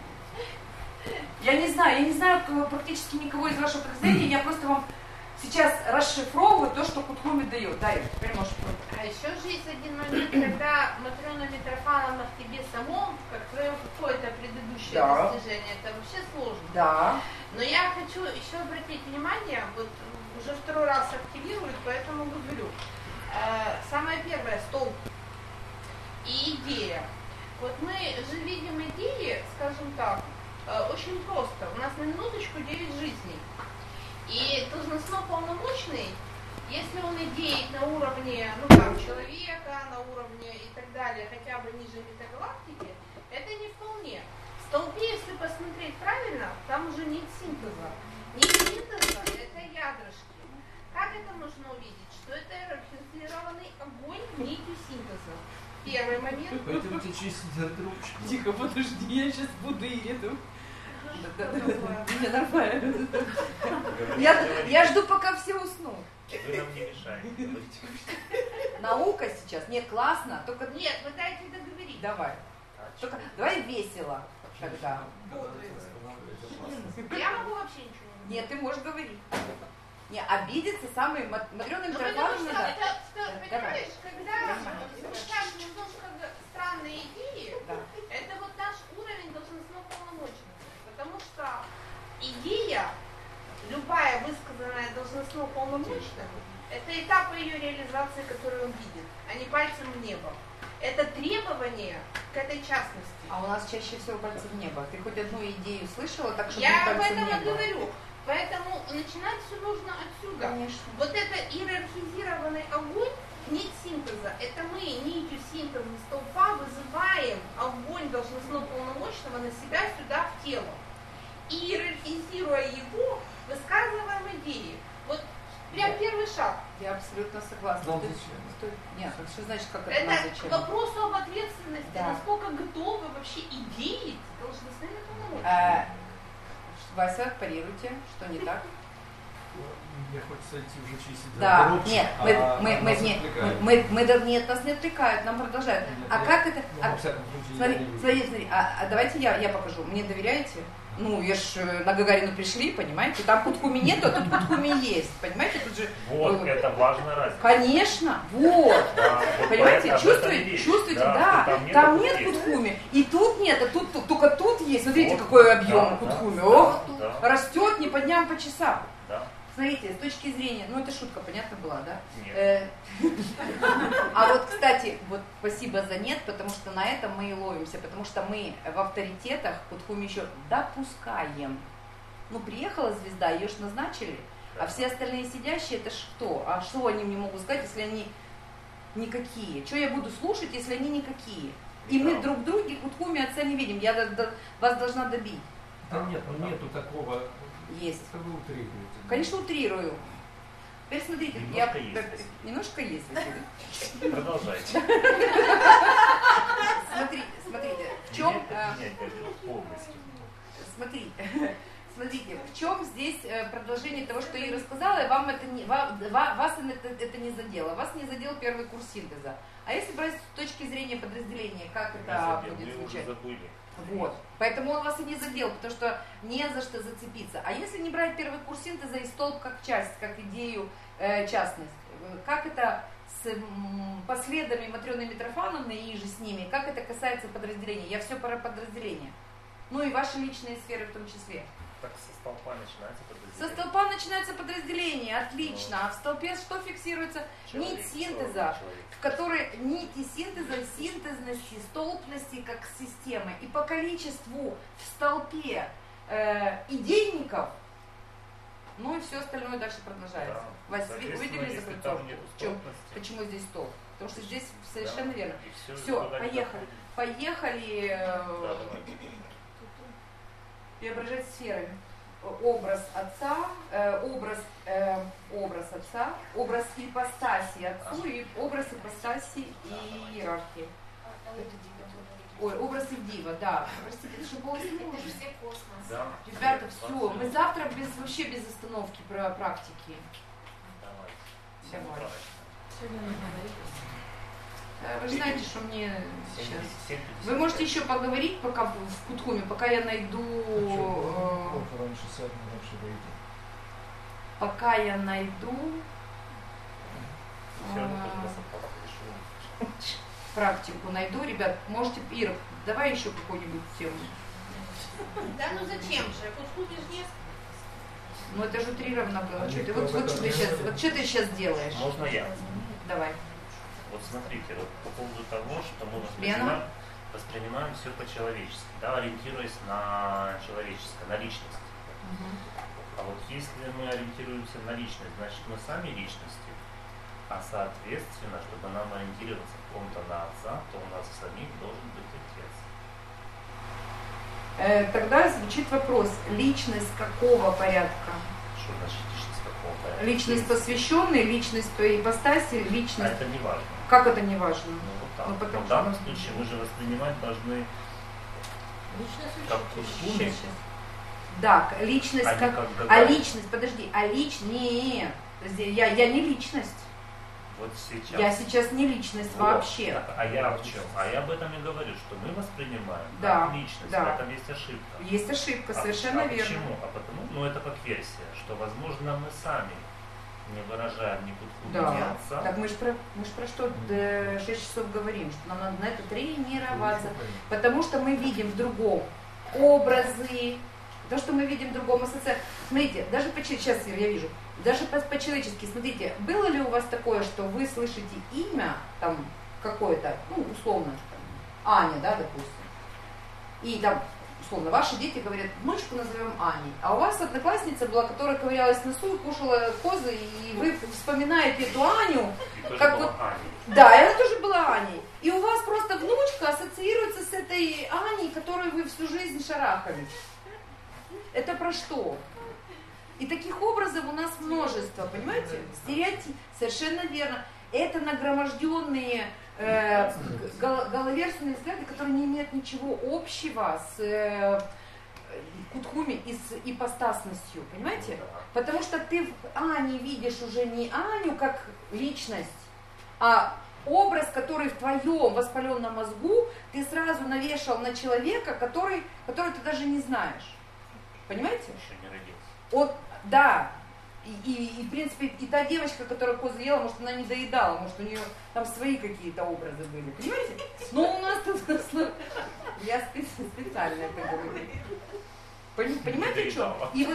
S2: Я не знаю практически никого из вашего подразделения, я просто вам сейчас расшифровываю то, что Кутхуми дает. Да, теперь можешь.
S8: А еще же есть один момент, когда Матрена Митрофановна в тебе самом, как твое какое-то предыдущее достижение, это вообще сложно.
S2: Да.
S8: Но я хочу еще обратить внимание, вот уже второй раз активируют, поэтому говорю. Самое первое, столб и идея. Вот мы же видим идеи, скажем так, очень просто. У нас на минуточку 9 жизней. И должностно-полномочный, если он идеет на уровне, человека, на уровне и так далее, хотя бы ниже метагалактики, это не вполне. В столбе, если посмотреть правильно, там уже нет синтеза. Нить синтеза – это ядрышки. Как это можно увидеть? Что это иерархизированный огонь нитью синтеза. Первый момент.
S5: Поэтому ты чистишь трубочку.
S2: Тихо, подожди, я сейчас буду и еду. Не, нормально. Я жду, пока все уснут.
S1: Вы нам не мешаете.
S2: Наука сейчас? Нет, классно. Только
S8: нет, вы дайте договорить.
S2: Давай. Только давай весело тогда.
S8: Я могу вообще ничего не говорить.
S2: Нет, ты можешь говорить. Не, обидеться самый Матрена Митрофановна.
S8: Понимаешь, когда звучат немножко странные идеи, это вот наш уровень должностно-полномочного. Потому что идея, любая высказанная должностно-полномочным, это этап ее реализации, который он видит, а не пальцем в небо. Это требование к этой частности.
S2: А у нас чаще всего пальцем в небо. Ты хоть одну идею слышала, так что
S8: я об
S2: пальцем в
S8: этом и
S2: небо?
S8: говорю. Поэтому начинать все нужно отсюда.
S2: Конечно.
S8: Вот это иерархизированный огонь, нить синтеза, это мы нитью синтеза столпа вызываем огонь должностно-полномочного на себя сюда в тело. И иерархизируя его, высказываем идеи. Вот прям первый шаг.
S2: Я абсолютно согласна.
S5: Нам зачем?
S2: Нет, что значит, как это нам
S8: Это
S2: зачем?
S8: к вопросу об ответственности,
S2: Да.
S8: насколько готовы вообще идеи должностными полномочиями.
S2: Вася, парируйте, что не так?
S5: Мне хочется идти уже чистить.
S2: Да,
S5: коробчик,
S2: нет, нет, нас не отвлекают, нам продолжают.
S5: Нет,
S2: А как это?
S5: во всяком случае, я не буду.
S2: Смотри, давайте я покажу. Мне доверяете? Ну, я ж на Гагарину пришли, понимаете? Там Кутхуми нету, а тут Кутхуми есть, понимаете? Тут же...
S1: Вот, это важная разница.
S2: Конечно, вот.
S1: Да, вот
S2: Понимаете,
S1: поэтому
S2: чувствуете,
S1: да,
S2: да,
S1: что
S2: там нет
S1: Кутхуми.
S2: Кутхуми, и тут нет, а тут только тут есть. Смотрите,
S1: Вот,
S2: какой объем
S1: да,
S2: Кутхуми.
S1: да,
S2: Ох,
S1: да.
S2: растет не по дням, по часам.
S1: Да.
S2: Смотрите, с точки зрения, ну это шутка, понятно была, да?
S1: Нет.
S2: А вот, кстати, вот спасибо за нет, потому что на этом мы и ловимся, потому что мы в авторитетах Кутхуми еще допускаем. Ну, приехала звезда, ее ж назначили, а все остальные сидящие, это ж кто? А что они мне могут сказать, если они никакие? Что я буду слушать, если они никакие? И мы друг друге Кутхуми отца не видим, я вас должна добить.
S5: Да нет, ну нету такого.
S2: Есть.
S5: Это вы утрируете.
S2: Конечно, утрирую. Теперь смотрите,
S1: Немножко есть.
S2: Немножко есть, Василий.
S1: Продолжайте.
S2: Смотрите, в чем...
S1: Полностью.
S2: Смотрите, в чем здесь продолжение того, что я рассказала, и вам это не, вас это не задело. Вас не задел первый курс синтеза. А если брать с точки зрения подразделения, как это будет звучать? Вот. Поэтому он вас и не задел, потому что не за что зацепиться. А если не брать первый курс синтеза и столб как часть, как идею частность, как это с последами Матрены Митрофановны и же с ними, как это касается подразделения? Я все про подразделения. Ну и ваши личные сферы в том числе.
S1: Так со столпа начинается подразделение.
S2: Со столпа начинается подразделение, отлично. А в столпе что фиксируется? Нить синтеза, в которой нити синтеза, синтезности, столпности как системы. И по количеству в столпе идейников, ну и все остальное дальше продолжается.
S1: Да.
S2: Вась, увидели закольцовку? Почему здесь столб? Потому что здесь совершенно верно. Все, поехали. Поехали. Преображать сферами. Образ отца, образ отца, образ ипостаси отцу и образ ипостаси и иерархии. Ой, образ Ивдива, да. Простите, это что полностью
S7: Это
S2: можно?
S7: же все космос.
S1: Да.
S2: Ребята, все, мы завтра вообще без остановки про практики.
S1: Давайте.
S2: Давай.
S4: Сегодня нужно говорить.
S2: Вы же знаете, что мне сейчас...
S1: 7:50.
S2: Вы можете еще поговорить пока в Куткуме, пока я найду...
S5: Раньше сядем, раньше выйдем.
S2: Пока я найду
S1: Все равно только совпало, решил.
S2: практику, найду, ребят, можете, Ира, давай еще какую-нибудь тему.
S8: Да ну зачем же? Куткуме же нет.
S2: Ну это же утрированно было.
S5: Они
S2: Что ты,
S5: кто
S2: вот
S5: об этом
S2: что ты
S5: не
S2: сейчас,
S5: говорит?
S2: вот что ты сейчас делаешь?
S1: Можно я?
S2: Давай.
S1: Вот смотрите, вот по поводу того, что мы
S2: Лена?
S1: воспринимаем все по-человечески, да, ориентируясь на человеческое, на личность. А вот если мы ориентируемся на личность, значит мы сами личности, а соответственно, чтобы нам ориентироваться в ком-то на отца, то у нас самих должен быть отец.
S2: Тогда звучит вопрос, личность какого порядка?
S1: Что значит личность какого порядка?
S2: Личность посвященная, личность той ипостаси,
S1: А
S2: личность...
S1: это не важно.
S2: Как это не важно?
S1: Ну, вот так.
S2: Ну, потому
S1: Но в данном случае мы же воспринимать должны как Куткуме,
S2: Да, личность
S1: а не
S2: как...
S1: как
S2: А
S1: Гагарин.
S2: личность, подожди, а личность... Нет, подожди, я не личность.
S1: Вот сейчас.
S2: Я сейчас не личность
S1: Вот.
S2: вообще.
S1: Так, а я в чем? А я об этом и говорю, что мы воспринимаем
S2: Да,
S1: как личность.
S2: да.
S1: В этом есть ошибка.
S2: Есть ошибка, совершенно верно.
S1: Почему? А потому, ну это как версия, что возможно мы сами не выражаем ни Куткуме, ни
S2: Да.
S1: отца.
S2: Так мы же про что 6 часов говорим, что нам надо на это тренироваться, потому что мы видим в другом образы, то, что мы видим в другом ассоциации. Смотрите, даже сейчас я вижу, даже по-человечески, смотрите, было ли у вас такое, что вы слышите имя, там, какое-то, ну, условно, там, Аня, да, допустим, и там, условно, ваши дети говорят, внучку назовем Аней, а у вас одноклассница была, которая ковырялась в носу и кушала козы, и вы вспоминаете эту Аню,
S1: И тоже
S2: как
S1: была
S2: вот-
S1: Аня.
S2: да, и она тоже была Аней. И у вас просто внучка ассоциируется с этой Аней, которой вы всю жизнь шарахались. Это про что? И таких образов у нас множество, понимаете? Стереотип, совершенно верно. Это нагроможденные головерственные взгляды, которые не имеют ничего общего с Куткуме и с ипостасностью, понимаете? Потому что ты в Ане видишь уже не Аню как личность, а образ, который в твоем воспаленном мозгу ты сразу навешал на человека, который ты даже не знаешь. Понимаете?
S1: Еще не родился.
S2: Вот, да. И, в принципе, и та девочка, которая козу ела, может, она не доедала, может, у нее там свои какие-то образы были. Понимаете? Но у нас тут... Я специально это говорю. Понимаете, что? И вот...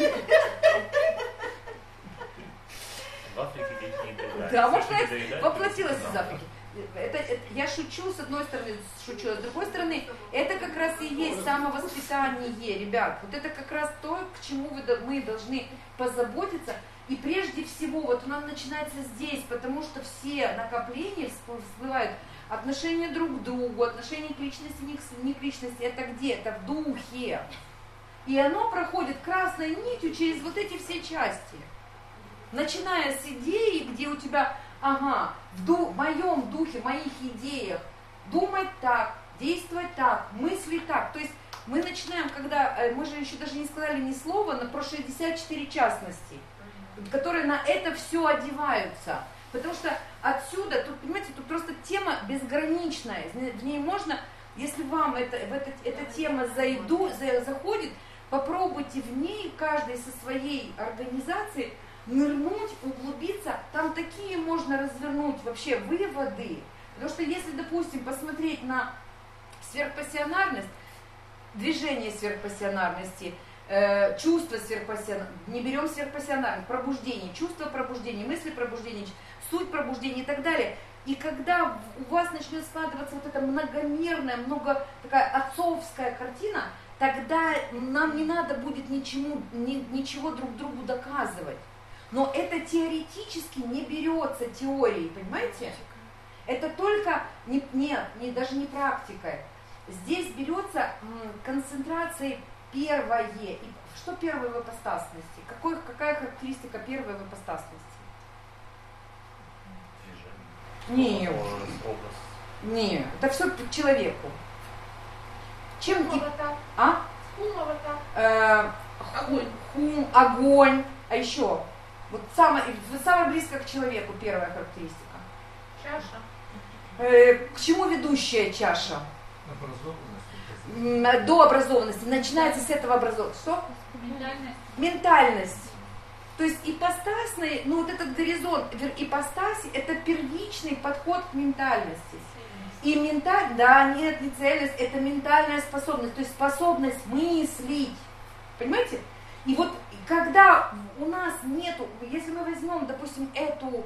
S1: В Африке дети не доедают.
S2: Да, может,
S1: Если не
S2: это
S1: доедают,
S2: воплотилось
S1: то
S2: из Африки. Это я шучу, с одной стороны, шучу, а с другой стороны, это как раз и есть самовоспитание, ребят. Вот это как раз то, к чему мы должны позаботиться. И прежде всего, вот у нас начинается здесь, потому что все накопления всплывают. Отношения друг к другу, отношения к личности, не к личности. Это где? Это в духе. И оно проходит красной нитью через вот эти все части. Начиная с идеи, где у тебя, в моем духе, в моих идеях, думать так, действовать так, мыслить так. То есть мы начинаем, когда, мы же еще даже не сказали ни слова, но про 64 частности, которые на это все одеваются. Потому что отсюда, тут, понимаете, тут просто тема безграничная. В ней можно, если вам эта тема заходит, попробуйте в ней, каждый со своей организацией, нырнуть, углубиться, там такие можно развернуть вообще выводы. Потому что если, допустим, посмотреть на сверхпассионарность, движение сверхпассионарности, чувство сверхпассионарности, не берем сверхпассионарность, пробуждение, чувство пробуждения, мысли пробуждения, суть пробуждения и так далее. И когда у вас начнет складываться вот эта многомерная, такая отцовская картина, тогда нам не надо будет ничего друг другу доказывать. Но это теоретически не берется теорией, понимаете? Это только, даже не практикой. Здесь берется концентрацией первое. И что первое в ипостасности? Какая характеристика первой в ипостасности?
S1: Движение.
S2: Нет.
S1: Образ.
S2: Нет, это все к человеку. Чем
S8: Хумовата.
S2: А?
S8: Хумовата. Огонь.
S2: Хум, огонь. А еще, вот самое близко к человеку первая характеристика.
S8: Чаша.
S2: К чему ведущая чаша?
S5: Образованность.
S2: До образованности. Начинается с этого образования. Что?
S4: Ментальность.
S2: Ментальность. То есть ипостасный, ну вот этот горизонт ипостаси, это первичный подход к ментальности. И не цельность, это ментальная способность, то есть способность мыслить. Понимаете? И вот когда у нас нету, если мы возьмем, допустим, эту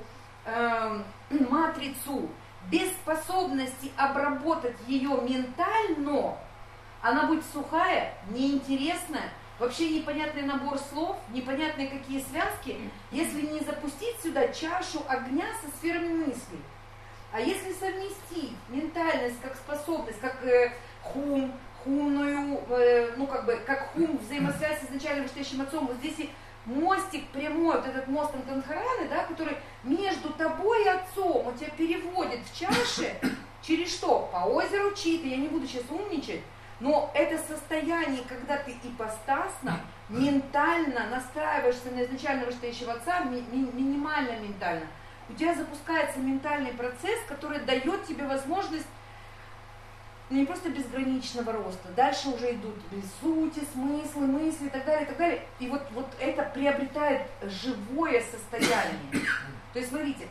S2: матрицу без способности обработать ее ментально, она будет сухая, неинтересная, вообще непонятный набор слов, непонятные какие связки, если не запустить сюда чашу огня со сферами мыслей. А если совместить ментальность как способность, как хумную, как хум, взаимосвязь с изначально вышедшим отцом, вот здесь и мостик прямой, вот этот мост Антанхараны, да, который между тобой и отцом, он тебя переводит в чаше, через что? По озеру Читы, я не буду сейчас умничать, но это состояние, когда ты ипостасно, ментально настраиваешься на изначально вышедшего отца, минимально ментально, у тебя запускается ментальный процесс, который дает тебе возможность не просто безграничного роста, дальше уже идут сути, смыслы, мысли и так далее, и так далее. И вот это приобретает живое состояние. То есть, смотрите,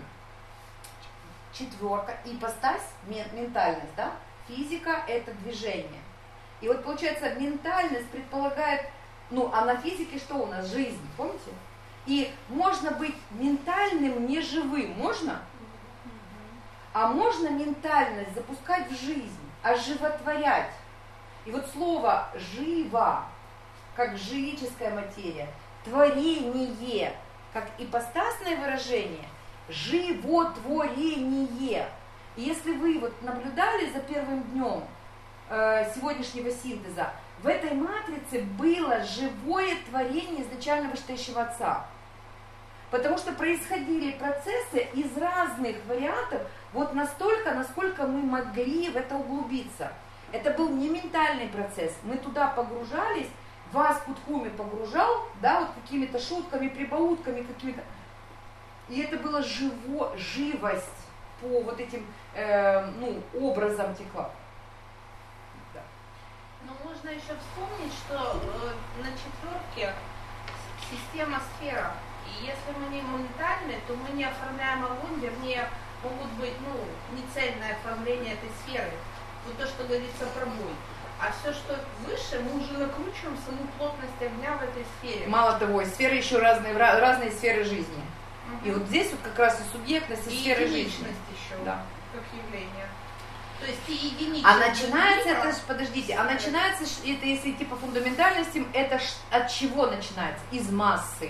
S2: четверка, ипостась, ментальность, да? Физика – это движение. И вот получается, ментальность предполагает, а на физике что у нас? Жизнь, помните? И можно быть ментальным, не живым, можно? А можно ментальность запускать в жизнь, оживотворять. И вот слово «живо», как живическая материя, творение, как ипостасное выражение, животворение. И если вы вот наблюдали за первым днем сегодняшнего синтеза, в этой матрице было живое творение изначально вышедшего отца. Потому что происходили процессы из разных вариантов, вот настолько, насколько мы могли в это углубиться. Это был не ментальный процесс, мы туда погружались, вас Кутхуми погружал, да, вот какими-то шутками, прибаутками какими-то. И это была живость по вот этим образам текла. Да.
S8: Но можно еще вспомнить, что на четверке система сфера. И если мы не ментальны, то мы не оформляем огонь, вернее, могут быть, нецельное оформление этой сферы. Вот то, что говорится про бой. А все, что выше, мы уже накручиваем саму плотность огня в этой сфере.
S2: Мало того, сферы еще разные сферы жизни. И вот здесь вот как раз и субъектность, и сферы жизни.
S8: Еще,
S2: да.
S8: Как явление. То есть и единичность.
S2: А начинается это, подождите, это, если идти по фундаментальностям, это от чего начинается? Из массы.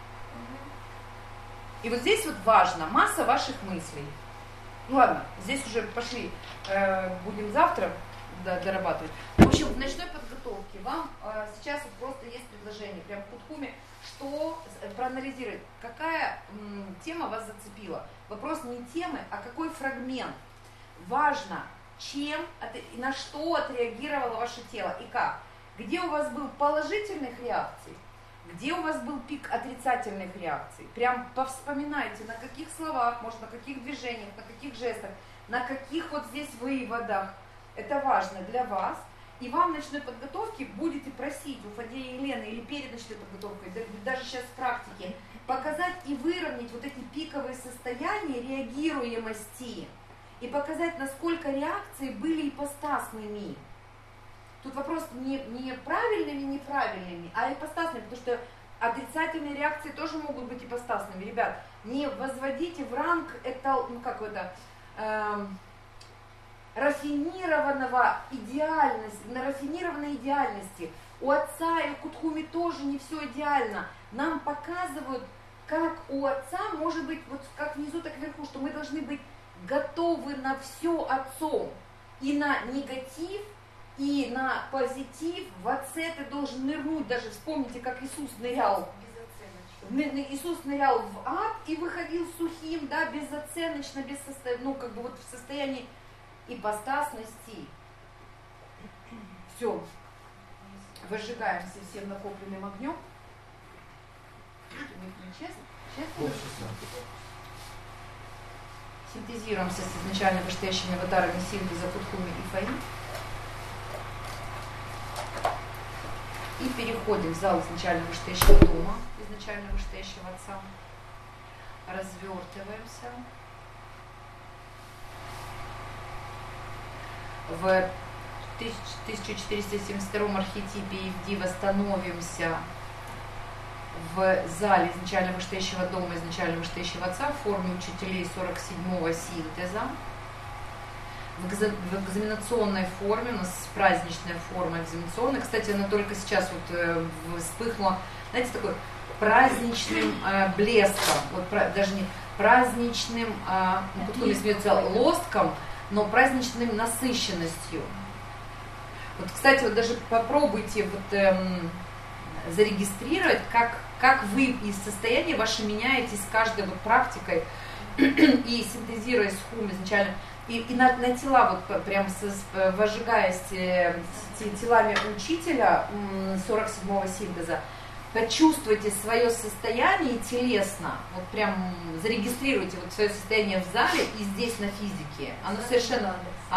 S2: И вот здесь вот важно масса ваших мыслей. Ну ладно, здесь уже пошли, будем завтра дорабатывать. В общем, в ночной подготовке вам сейчас вот просто есть предложение, прям в Кутхуме, что проанализировать, какая тема вас зацепила. Вопрос не темы, а какой фрагмент. Важно, чем, на что отреагировало ваше тело и как. Где у вас был положительных реакций, где у вас был пик отрицательных реакций. Прям повспоминайте, на каких словах, может, на каких движениях, на каких жестах, на каких вот здесь выводах. Это важно для вас. И вам в ночной подготовке будете просить у Фадея и Елены или перед ночной подготовкой, даже сейчас в практике, показать и выровнять вот эти пиковые состояния реагируемости. И показать, насколько реакции были ипостасными. Тут вопрос не правильными, неправильными, а ипостасными, потому что отрицательные реакции тоже могут быть ипостасными. Ребят, не возводите в ранг рафинированной идеальности. У отца и у Кутхуми тоже не все идеально. Нам показывают, как у отца может быть, вот как внизу, так вверху, что мы должны быть готовы на все отцом. И на негатив, и на позитив. В отце ты должен нырнуть. Даже вспомните, как Иисус нырял. Иисус нырял в ад и выходил сухим, да, безоценочно, в состоянии ипостасности. Все. Выжигаемся всем накопленным огнем. Честно? Синтезируемся с изначально вышестоящими аватарами синтеза Кутхуми и Фаи. И переходим в зал изначально вышестоящего дома, изначально вышестоящего отца. Развертываемся. В 1472 архетипе Ивдива становимся в зале изначально вышестоящего дома, изначально вышестоящего отца в форме учителей 47-го синтеза. В экзаменационной форме, у нас праздничная форма экзаменационная. Кстати, она только сейчас вот вспыхнула, знаете, такой праздничным блеском, вот даже не праздничным, кто не смеется, лостком, но праздничным насыщенностью. Вот, кстати, вот даже попробуйте вот, зарегистрировать, как вы из состояния ваши меняетесь с каждой вот практикой и синтезируя схум изначально. И на тела, вот прям возжигаясь телами учителя 47-го синтеза, почувствуйте свое состояние телесно, вот прям зарегистрируйте вот свое состояние в зале и здесь на физике. Оно совершенно...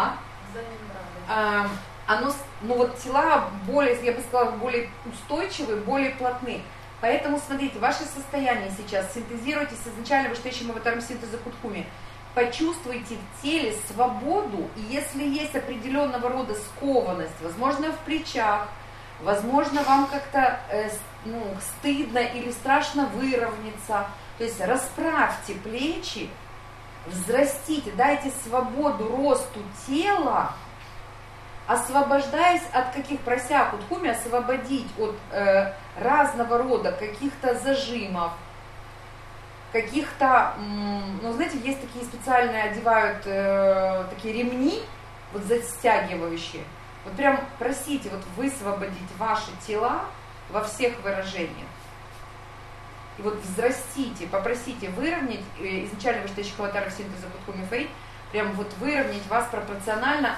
S2: Оно, ну вот тела более, я бы сказала, более устойчивые, более плотные. Поэтому смотрите, ваше состояние сейчас, синтезируйте с изначально вышестоящим аватаром синтеза Кутхуми. Почувствуйте в теле свободу, и если есть определенного рода скованность, возможно, в плечах, возможно, вам как-то стыдно или страшно выровняться, то есть расправьте плечи, взрастите, дайте свободу росту тела, освобождаясь от каких, прося Кутхуми освободить от разного рода каких-то зажимов, каких-то, ну, знаете, есть такие специальные, одевают такие ремни, вот застягивающие. Вот прям просите вот высвободить ваши тела во всех выражениях. И вот взрастите, попросите выровнять, изначально вышестоящих аватаров синтеза Кутхуми Фэй, прям вот выровнять вас пропорционально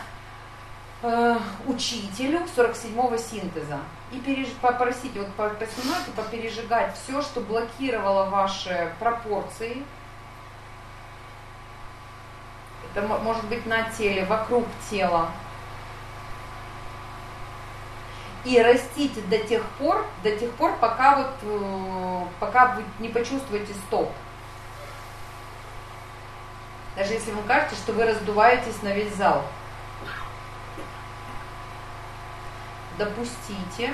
S2: учителю 47-го синтеза. И попросите, вот поснимать, попережигать все, что блокировало ваши пропорции. Это может быть на теле, вокруг тела. И растите до тех пор, пока вы не почувствуете стоп. Даже если вам кажется, что вы раздуваетесь на весь зал. Допустите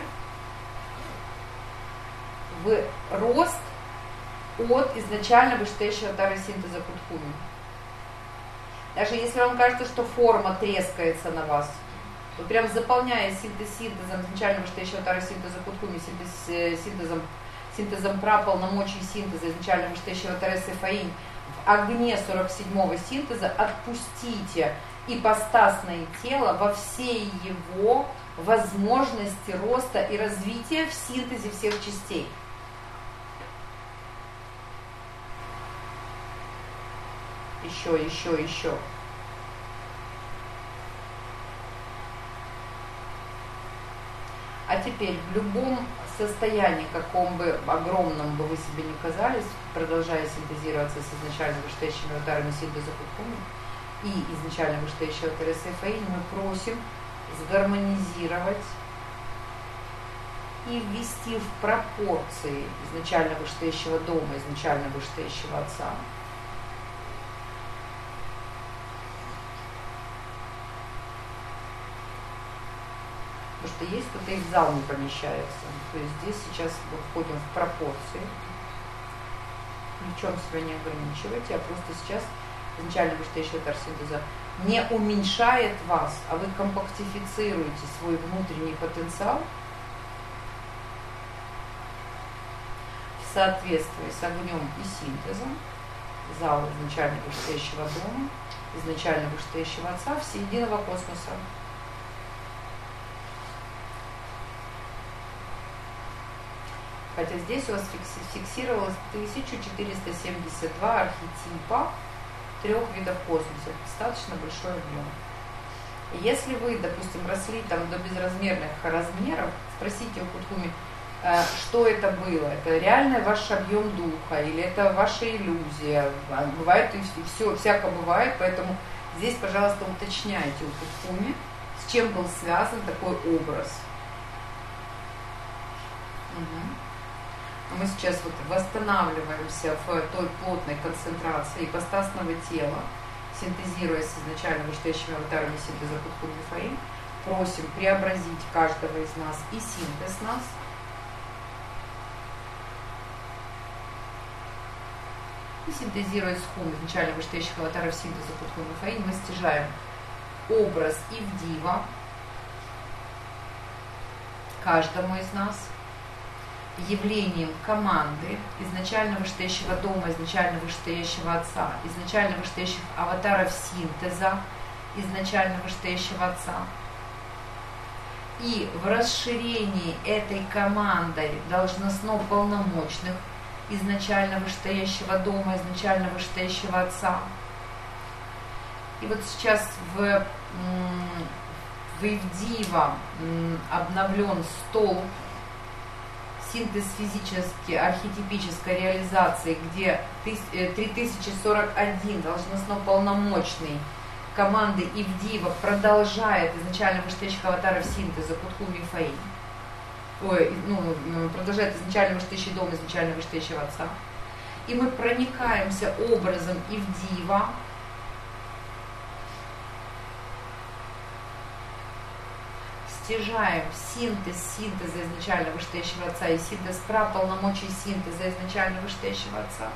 S2: в рост от изначально вышестоящего аватара синтеза Кутхуми. Даже если вам кажется, что форма трескается на вас, вы прям заполняя синтезом изначально вышестоящего аватара синтеза Кутхуми, синтезом праполномочий синтеза изначально вышестоящего аватара Сефаинь в огне 47-го синтеза, отпустите ипостасное тело во всей его возможности роста и развития в синтезе всех частей. Еще. А теперь в любом состоянии, каком бы огромном бы вы себе ни казались, продолжая синтезироваться с изначально вышестоящими аватарами синтеза Кутхуми и изначально вышестоящего аватара Сефаинь, мы просим сгармонизировать и ввести в пропорции изначально вышестоящего дома, изначально вышестоящего отца. Потому что есть кто-то и в зал не помещается. То есть здесь сейчас мы входим в пропорции. Ни в чем себя не ограничивайте, а просто сейчас изначально вышестоящий аватар синтеза не уменьшает вас, а вы компактифицируете свой внутренний потенциал в соответствии с огнем и синтезом зала изначально вышестоящего дома, изначально вышестоящего отца, всеединого космоса. Хотя здесь у вас фиксировалось 1472 архетипа 3 видов космоса. Достаточно большой объем. Если вы, допустим, росли там до безразмерных размеров, спросите у Кутхуми, что это было? Это реальный ваш объем духа или это ваша иллюзия? Бывает и все, всяко бывает, поэтому здесь, пожалуйста, уточняйте у Кутхуми, с чем был связан такой образ. Мы сейчас вот восстанавливаемся в той плотной концентрации ипостасного тела, синтезируя с изначально вышестоящими аватарами синтеза Кутхуми Фаим. Просим преобразить каждого из нас и синтез нас. И синтезируя с хум изначально вышестоящих аватаров синтеза Кутхуми Фаим, мы стяжаем образ Ивдива каждому из нас, явлением команды изначально вышестоящего дома, изначально вышестоящего отца, изначально вышестоящих аватаров синтеза, изначально вышестоящего отца. И в расширении этой командой должностно-полномочных изначально вышестоящего дома, изначально вышестоящего отца. И вот сейчас в Ивдива обновлен стол, синтез физически архетипической реализации, где 3041 должностно-полномочный команды Ивдива продолжает изначально вышестоящих аватаров синтеза Кутхуми Фаим. Продолжает изначально вышестоящий дом, изначально вышестоящего отца. И мы проникаемся образом Ивдива, стяжаем синтез синтеза изначально вышестоящего отца и синтез праполномочий синтеза изначально вышестоящего отца.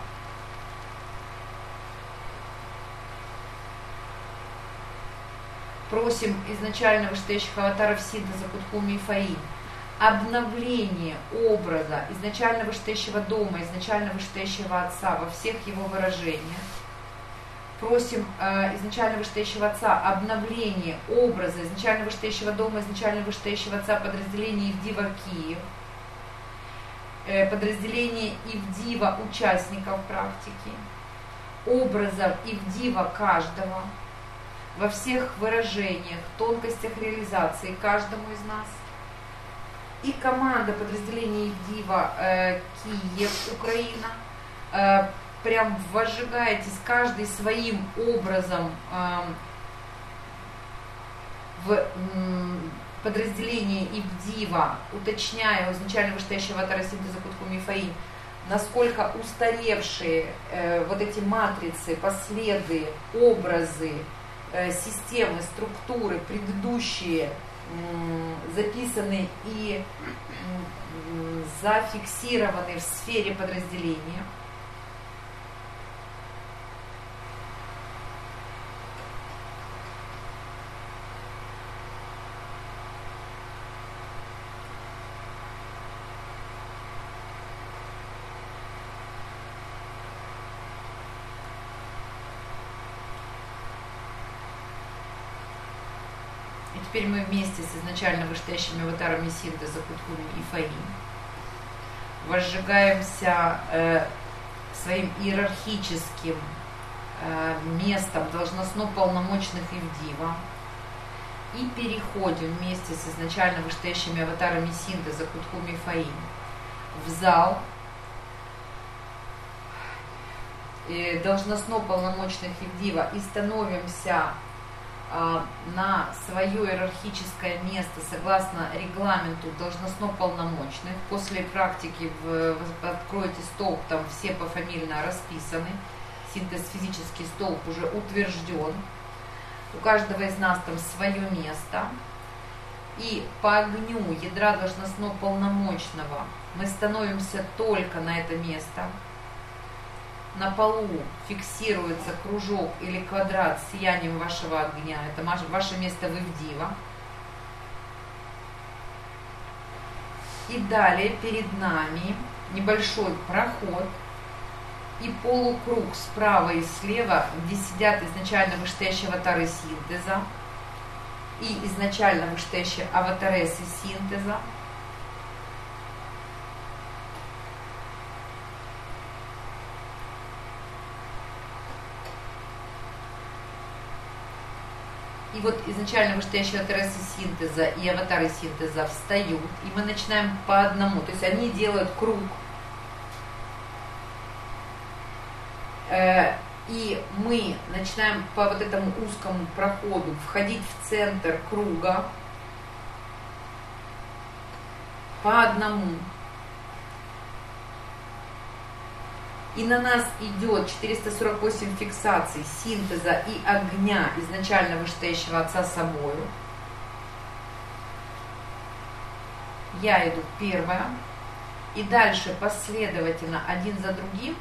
S2: Просим изначально вышестоящих аватаров синтеза Кутхуми Фаим обновление образа изначально вышестоящего дома, изначально вышестоящего отца во всех его выражениях. Просим изначально вышестоящего отца обновление образа изначально вышестоящего дома, изначально вышестоящего отца подразделения Ивдива Киев, подразделение Ивдива участников практики, образов Ивдива каждого во всех выражениях, тонкостях реализации каждому из нас. И команда подразделения Ивдива Киев, Украина, прям возжигаетесь каждый своим образом в подразделении Ивдива, уточняя изначально вышестоящего аватара синтеза Кутхуми Фаим, насколько устаревшие вот эти матрицы, последы, образы, системы, структуры, предыдущие записаны и зафиксированы в сфере подразделения. Теперь мы вместе с изначально вышестоящими аватарами синтеза Кутхуми и Фаим возжигаемся своим иерархическим местом должностно-полномочных Ивдива и переходим вместе с изначально вышестоящими аватарами синтеза Кутхуми Фаим в зал должностно-полномочных Ивдива и становимся на свое иерархическое место согласно регламенту должностно-полномочных. После практики откроете столб, там все пофамильно расписаны. Синтез физический столб уже утвержден. У каждого из нас там свое место. И по огню ядра должностно-полномочного мы становимся только на это место. На полу фиксируется кружок или квадрат с сиянием вашего огня. Это ваше место в Ивдива. И далее перед нами небольшой проход и полукруг справа и слева, где сидят изначально вышестоящие аватары синтеза и изначально вышестоящие аватаресы синтеза. И вот изначально вышестоящие аватары синтеза и аватары синтеза встают, и мы начинаем по одному. То есть они делают круг. И мы начинаем по вот этому узкому проходу входить в центр круга по одному. И на нас идет 448 фиксаций синтеза и огня изначально вышестоящего Отца собою. Я иду первая. И дальше последовательно, один за другим,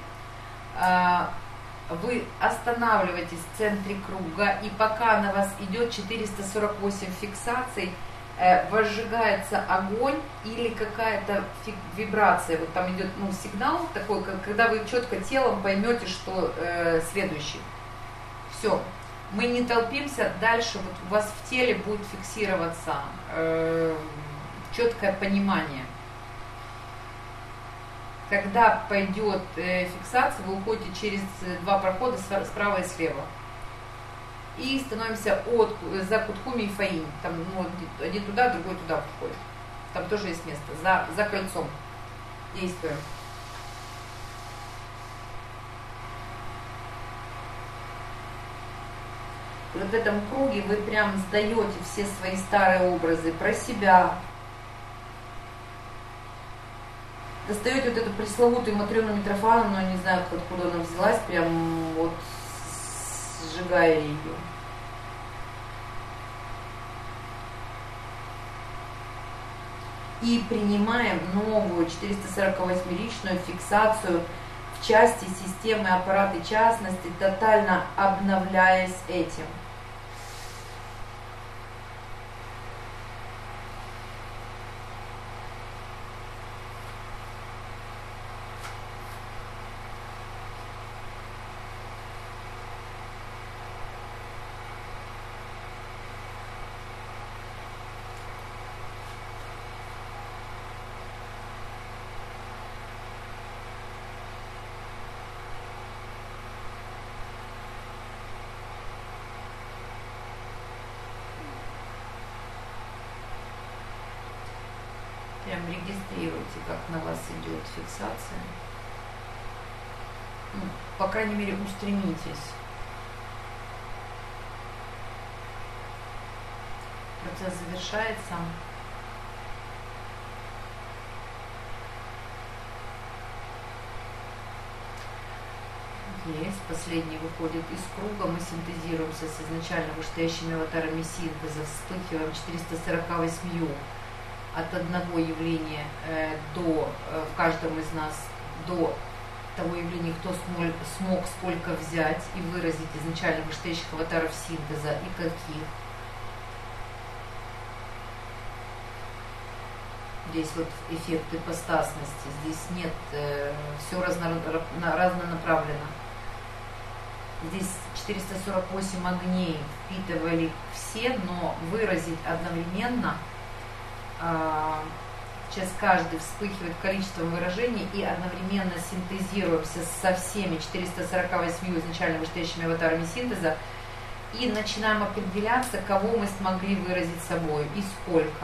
S2: вы останавливаетесь в центре круга, и пока на вас идет 448 фиксаций, возжигается огонь или какая-то вибрация. Вот там идет сигнал такой, когда вы четко телом поймете, что следующий. Все. Мы не толпимся, дальше вот у вас в теле будет фиксироваться четкое понимание. Когда пойдет фиксация, вы уходите через два прохода справа и слева. И становимся за Кутхуми и Фаинь. Там один туда, другой туда входит. Там тоже есть место. За кольцом действуем. И вот в этом круге вы прям сдаете все свои старые образы про себя. Достаете вот эту пресловутую Матрёну Митрофановну, но не знаю, откуда она взялась, прям вот сжигая ее. И принимаем новую 448-личную фиксацию в части системы аппарата частности, тотально обновляясь этим. Прям регистрируйте, как на вас идет фиксация. По крайней мере, устремитесь. Процесс завершается. Есть. Последний выходит из круга. Мы синтезируемся с изначально вышестоящими аватарами синтеза. Вспыхиваем 448 от одного явления в каждом из нас до того явления, кто смог сколько взять и выразить изначально вышестоящих аватаров синтеза и каких. Здесь вот эффект ипостасности, здесь нет, все разнонаправленно. Здесь 448 огней впитывали все, но выразить одновременно сейчас каждый вспыхивает количеством выражений и одновременно синтезируемся со всеми 448 изначально вышестоящими аватарами синтеза и начинаем определяться, кого мы смогли выразить собой и сколько.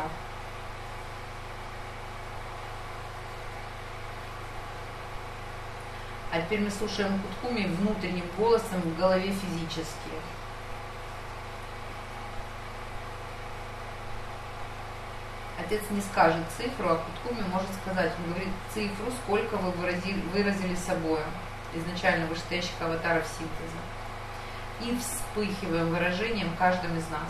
S2: А теперь мы слушаем Кутхуми внутренним голосом в голове физически. Отец не скажет цифру, а Кутхуми может сказать, он говорит цифру, сколько вы выразили собой, изначально вышестоящих аватаров синтеза. И вспыхиваем выражением каждым из нас.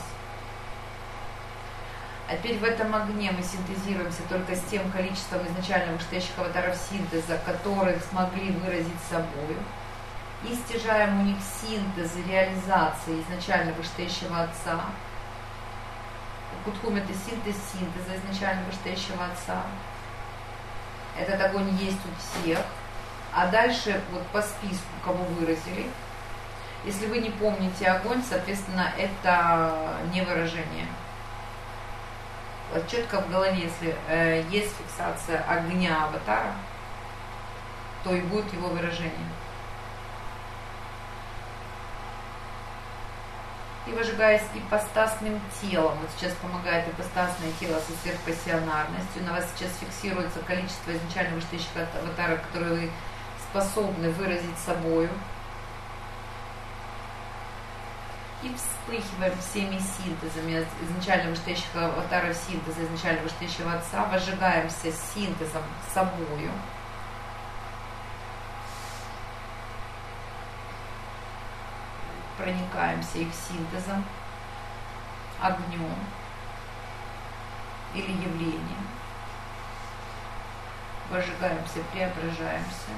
S2: А теперь в этом огне мы синтезируемся только с тем количеством изначально вышестоящих аватаров синтеза, которых смогли выразить собой. И стяжаем у них синтез и реализации изначально вышестоящего Отца. Кутхуми — это синтез синтеза изначально вышестоящего Отца. Этот огонь есть у всех. А дальше вот по списку, кого выразили. Если вы не помните огонь, соответственно, это не выражение. Вот четко в голове, если есть фиксация огня аватара, то и будет его выражение. И выжигаясь ипостасным телом, вот сейчас помогает ипостасное тело со сверхпассионарностью, на вас сейчас фиксируется количество изначально вышестоящих аватаров, которые вы способны выразить собою. И вспыхиваем всеми синтезами изначально вышестоящих аватаров синтеза, изначально вышестоящего отца, возжигаемся синтезом собою. Проникаемся их синтезом, огнем или явлением. Возжигаемся, преображаемся.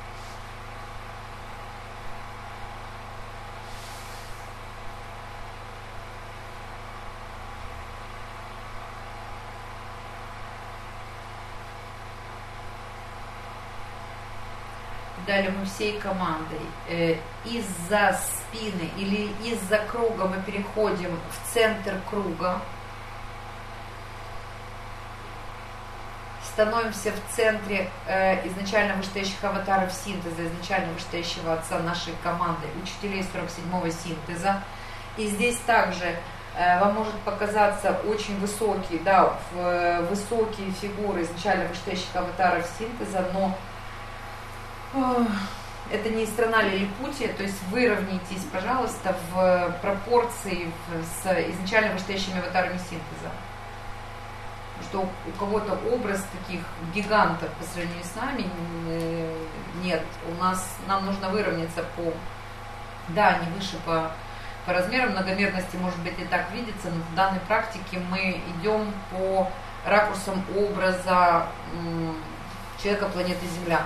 S2: Далее мы всей командой из-за спины или из-за круга мы переходим в центр круга. Становимся в центре изначально вышестоящих аватаров синтеза, изначально вышестоящего отца нашей команды, учителей 47-го синтеза. И здесь также вам может показаться очень высокие, да, высокие фигуры изначально вышестоящих аватаров синтеза, но это не Истранали Лилипутия, то есть выровняйтесь, пожалуйста, в пропорции с изначально вышестоящими аватарами синтеза. Что у кого-то образ таких гигантов по сравнению с нами нет. Нам нужно выровняться не выше по размерам, многомерности может быть и так видится, но в данной практике мы идем по ракурсам образа человека планеты Земля.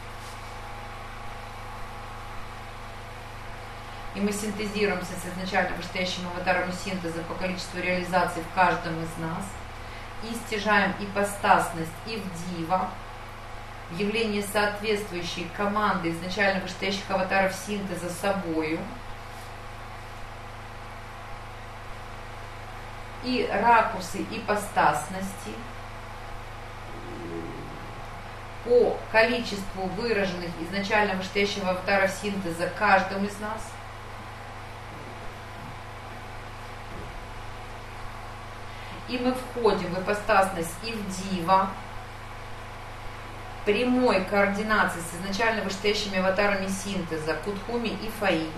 S2: И мы синтезируемся с изначально вышестоящим аватаром синтеза по количеству реализаций в каждом из нас. И стяжаем ипостасность и в дива, в явление соответствующей команды изначально вышестоящих аватаров синтеза собою. И ракурсы ипостасности по количеству выраженных изначально вышестоящего аватаров синтеза каждым из нас. И мы входим в ипостасность и в дива, прямой координации с изначально вышестоящими аватарами синтеза Кутхуми и Фаи,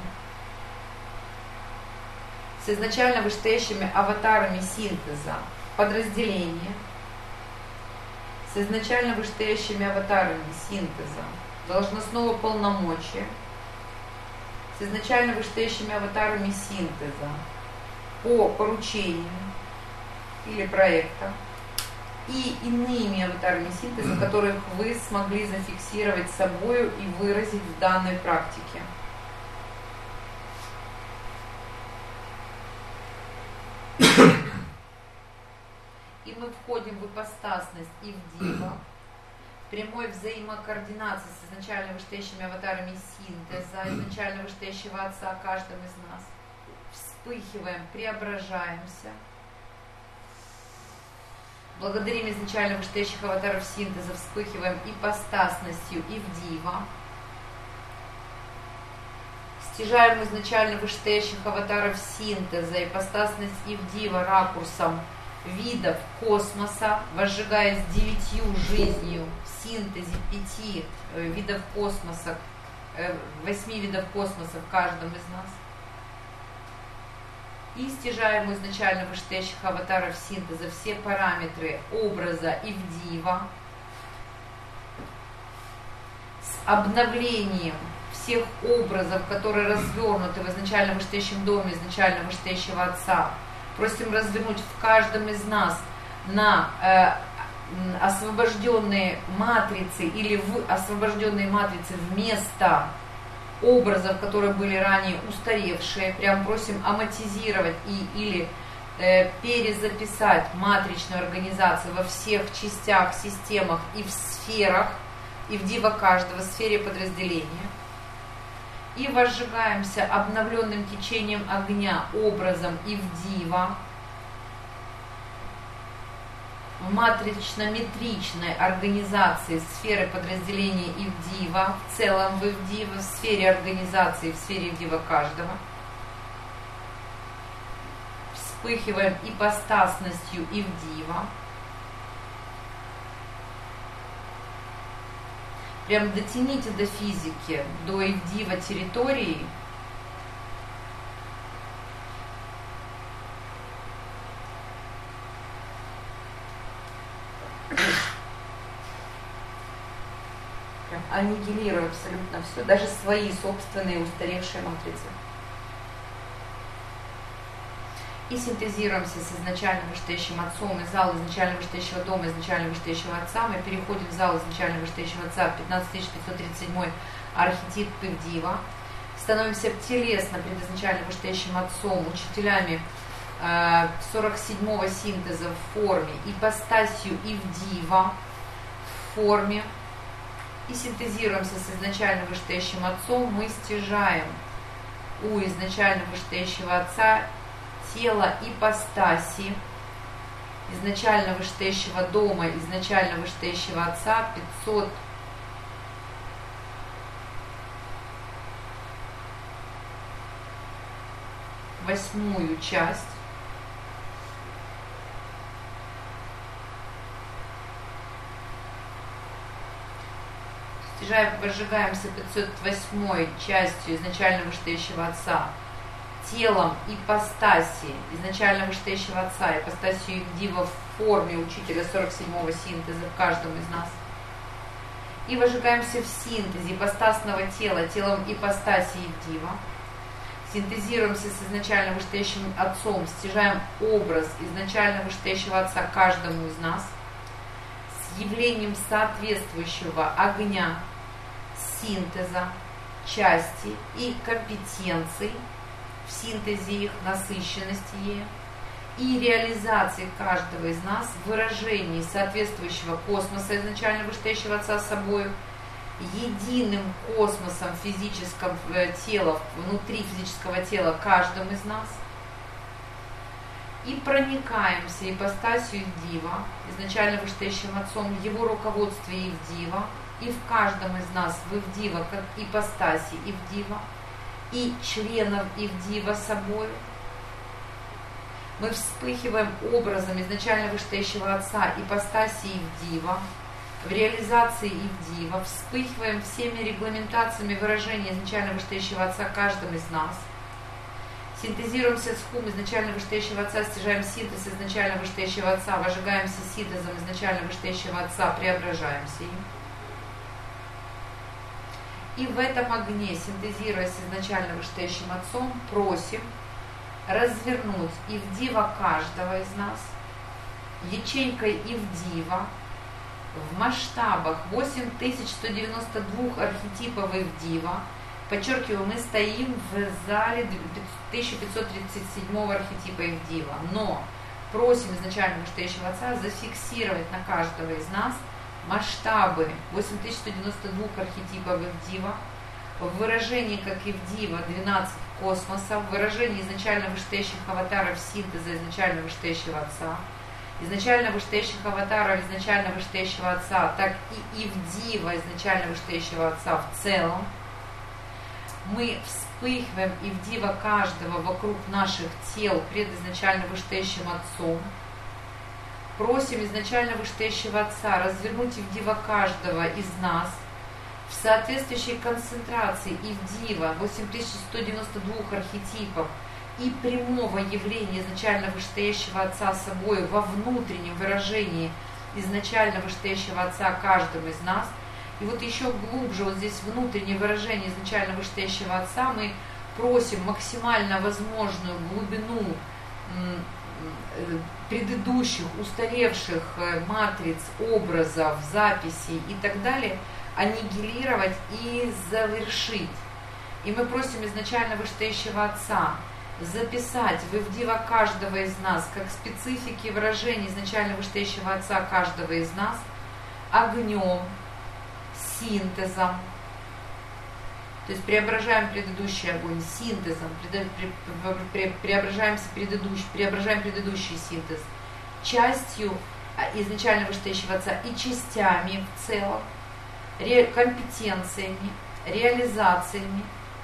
S2: с изначально вышестоящими аватарами синтеза подразделения, с изначально вышестоящими аватарами синтеза должностного полномочия, с изначально вышестоящими аватарами синтеза по поручению или проекта и иными аватарами синтеза, которых вы смогли зафиксировать собою и выразить в данной практике. И мы входим в ипостасность и в дива, прямой взаимокоординации с изначально вышестоящими аватарами синтеза, изначально вышестоящего отца каждым из нас. Вспыхиваем, преображаемся. Благодарим изначально вышестоящих аватаров синтеза, вспыхиваем ипостасностью и в дива. Стяжаем изначально вышестоящих аватаров синтеза, ипостасность и в дива ракурсом видов космоса, возжигаясь 9 жизнью в синтезе 5 видов космоса, 8 видов космоса в каждом из нас. И стяжаем изначально вышестоящих аватаров синтеза все параметры образа и в дива с обновлением всех образов, которые развернуты в изначально вышестоящем доме изначально вышестоящего отца. Просим развернуть в каждом из нас на освобожденные матрицы или в освобожденные матрицы вместо образов, которые были ранее устаревшие. Прям просим аматизировать или перезаписать матричную организацию во всех частях, системах и в сферах, и в дива каждого сфере подразделения. И возжигаемся обновленным течением огня, образом и в дива, в матрично-метричной организации сферы подразделения и в дива, в целом вы в дива, в сфере организации, в сфере дива каждого. вспыхиваем ипостасностью Ивдива. Прям дотяните до физики, до Ивдива территории. Прям аннигилирую абсолютно все, даже свои собственные устаревшие матрицы. И синтезируемся с изначально вышестоящим отцом из зала изначально вышестоящего дома, изначально вышестоящего отца. Мы переходим в зал изначально вышестоящего отца, 15537 архетип Ивдива. Становимся телесно пред изначально вышестоящим отцом, учителями 47-го синтеза в форме, ипостасью Ивдива в форме. И синтезируемся с изначально вышестоящим отцом. Мы стяжаем у изначально вышестоящего отца тело ипостаси изначально вышестоящего дома, изначально вышестоящего отца, 508-ю часть. Выжигаемся 508-й частью изначально вышестоящего отца, телом ипостаси изначально вышестоящего отца, ипостасию Ивдива в форме учителя 47-го синтеза в каждом из нас. И выжигаемся в синтезе ипостасного тела, телом ипостаси Ивдива. Синтезируемся с изначально вышестоящим отцом, стяжаем образ изначально вышестоящего отца каждому из нас, с явлением соответствующего огня, синтеза, части и компетенций, в синтезе их, насыщенности ею, и реализации каждого из нас в выражении соответствующего космоса изначально вышестоящего отца собою, единым космосом физического тела, внутри физического тела каждым из нас, и проникаемся ипостасью Ивдива, изначально вышестоящим отцом, в его руководстве Ивдива, и в каждом из нас в Ивдива, как ипостаси Ивдива, и членов Ивдива собой. Мы вспыхиваем образом изначально вышестоящего отца, ипостаси Ивдива, в реализации Ивдива, вспыхиваем всеми регламентациями выражения изначально вышестоящего отца каждым из нас. Синтезируемся с хум изначально вышестоящего отца, стяжаем синтез изначально вышестоящего отца, выжигаемся синтезом изначально вышестоящего отца, преображаемся им. И в этом огне, синтезируясь с изначально вышестоящим отцом, просим развернуть Ивдива каждого из нас, ячейкой Ивдива, в масштабах 8192 архетипов Ивдива. Подчеркиваю, мы стоим в зале 1537 архетипа Ивдива, но просим изначально вышестоящего отца зафиксировать на каждого из нас масштабы 8192 архетипов Ивдива, в выражении как Ивдива 12 космосов, в выражении изначально вышестоящих аватаров синтеза изначально вышестоящего отца, изначально вышестоящих аватаров изначально вышестоящего отца, так и Ивдива изначально вышестоящего отца в целом. Мы вспыхиваем Ивдива каждого вокруг наших тел пред изначально вышестоящим отцом. Просим изначально вышестоящего отца развернуть Ивдива каждого из нас в соответствующей концентрации Ивдива 8192 архетипов и прямого явления изначально вышестоящего отца собой во внутреннем выражении изначально вышестоящего отца каждым из нас. И вот еще глубже, вот здесь внутреннее выражение изначально вышестоящего отца, мы просим максимально возможную глубину предыдущих, устаревших матриц, образов, записей и так далее аннигилировать и завершить. И мы просим изначально вышестоящего отца записать в Ивдива каждого из нас, как специфики выражений изначально вышестоящего отца каждого из нас, огнем, синтезом, то есть преображаем предыдущий огонь синтезом, преображаем предыдущий синтез частью изначально вышестоящего отца и частями в целом, компетенциями, реализациями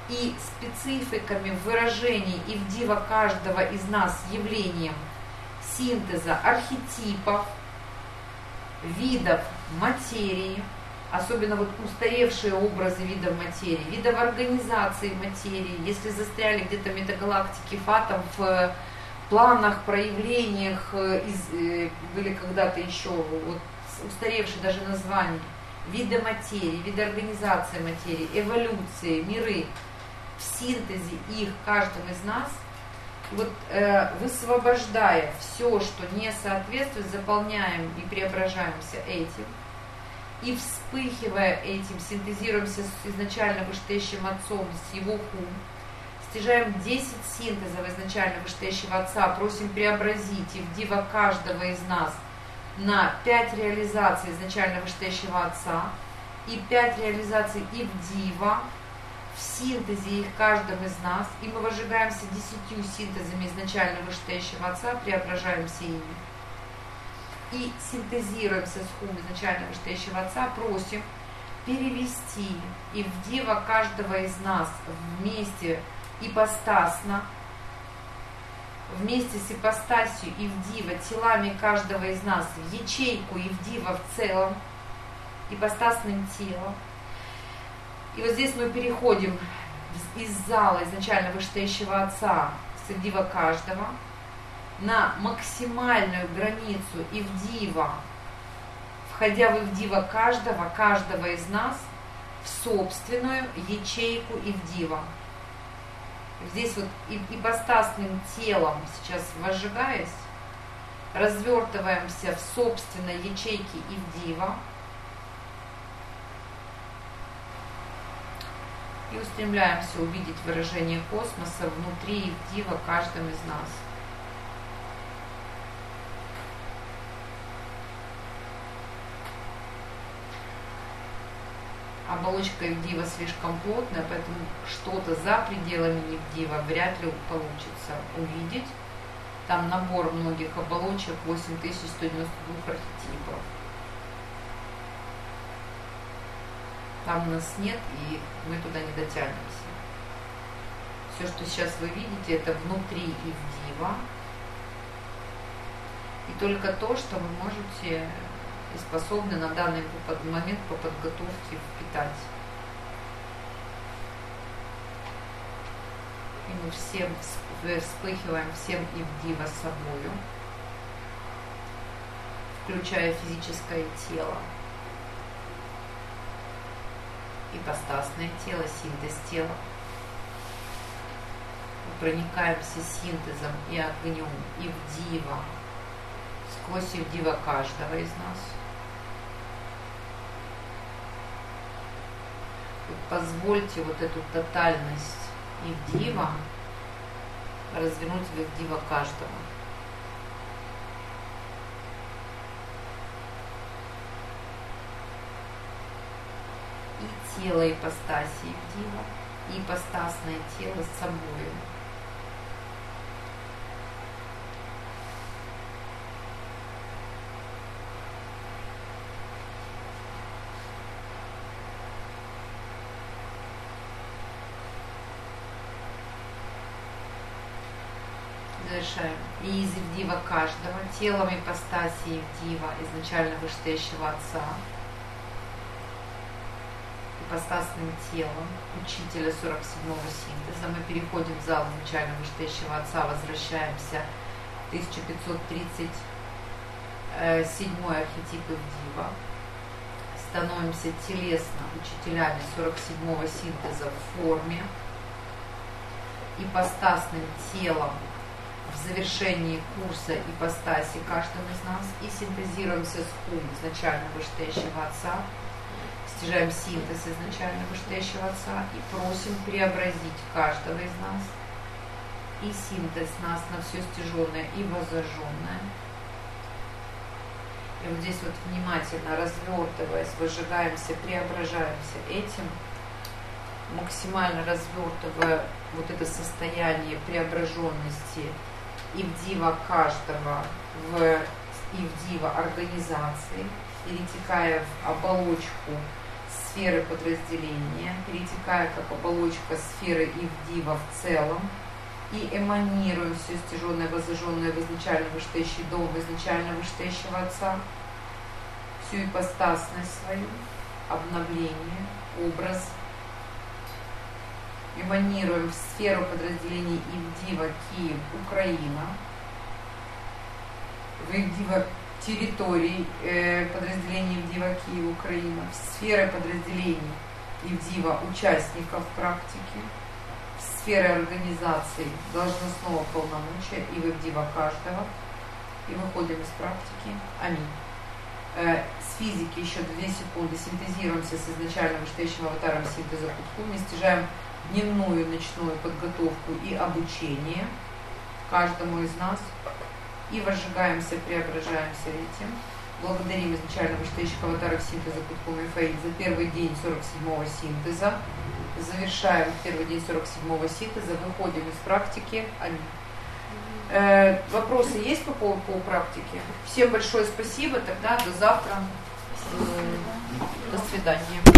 S2: и спецификами выражений Ивдива каждого из нас явлением синтеза архетипов, видов материи, особенно вот устаревшие образы видов материи, видов организации материи, если застряли где-то метагалактики фатом в планах, проявлениях, были когда-то еще вот, устаревшие даже названия, виды материи, виды организации материи, эволюции, миры, в синтезе их каждым из нас, вот высвобождая все, что не соответствует, заполняем и преображаемся этим, и вспыхивая этим, синтезируемся с изначально вышестоящим Отцом, с Его хум, стяжаем 10 синтезов изначально вышестоящего Отца, просим преобразить Ивдива каждого из нас на 5 реализаций изначально вышестоящего Отца и 5 реализаций Ивдива, в синтезе их каждым из нас, и мы выжигаемся 10 синтезами изначально вышестоящего Отца, преображаемся ими. И синтезируемся с хум изначально вышестоящего Отца, просим перевести Ивдива каждого из нас вместе ипостасно, вместе с ипостасью Ивдива, телами каждого из нас в ячейку Ивдива в целом, ипостасным телом. И вот здесь мы переходим из зала изначально вышестоящего Отца с Ивдива каждого на максимальную границу Ивдива, входя в Ивдива каждого из нас в собственную ячейку Ивдива. Здесь вот ипостасным телом сейчас возжигаясь, развертываемся в собственной ячейке Ивдива и устремляемся увидеть выражение космоса внутри Ивдива каждым из нас. Оболочка Ивдива слишком плотная, поэтому что-то за пределами Ивдива вряд ли получится увидеть. Там набор многих оболочек, 8192 архетипов. Там нас нет, и мы туда не дотянемся. Все, что сейчас вы видите, это внутри Ивдива. И только то, что вы можете и способны на данный момент по подготовке впитать. И мы всем вспыхиваем всем Ивдива собою, включая физическое тело, ипостасное тело, синтез тела. Мы проникаемся синтезом и огнем Ивдива сквозь Ивдива каждого из нас. Позвольте вот эту тотальность Ивдива развернуть в Ивдива каждого. И тело ипостаси Ивдива, и ипостасное тело с собой. Завершаем. И из Ивдива каждого, телом ипостаси Ивдива, изначально вышестоящего Отца, ипостасным телом учителя 47-го синтеза, мы переходим в зал изначально вышестоящего Отца, возвращаемся в 1537-й архетип Ивдива, становимся телесно учителями 47-го синтеза в форме, ипостасным телом в завершении курса ипостаси каждым из нас и синтезируемся с хум изначально вышестоящего Отца, стяжаем синтез изначально вышестоящего Отца и просим преобразить каждого из нас и синтез нас на все стяженное и воззажженное. И вот здесь вот внимательно развертываясь, выжигаемся, преображаемся этим, максимально развертывая вот это состояние преображенности Ивдива каждого в Ивдива организации, перетекая в оболочку сферы подразделения, перетекая как оболочка сферы Ивдива в целом, и эманируем все стяженное, воззаженное в изначально вышестоящий дом, в изначально вышестоящего Отца, всю ипостасность свою, обновление, образ. Эманируем в сферу подразделений Ивдива, Киев, Украина, в Ивдива территории подразделений Ивдива, Киев, Украина, в сферы подразделений Ивдива участников практики, в сферы организации должностного полномочия и в Ивдива каждого. И выходим из практики. Аминь. С физики еще 2 секунды синтезируемся с изначально вышестоящим аватаром синтеза Кутхуми, стяжаем дневную, ночную подготовку и обучение каждому из нас. И возжигаемся, преображаемся этим. Благодарим изначально вышестоящих аватаров синтеза Кутхуми Фаид за первый день 47-го синтеза. Завершаем первый день 47-го синтеза, выходим из практики. Вопросы есть по практике? Всем большое спасибо, тогда до завтра. До свидания.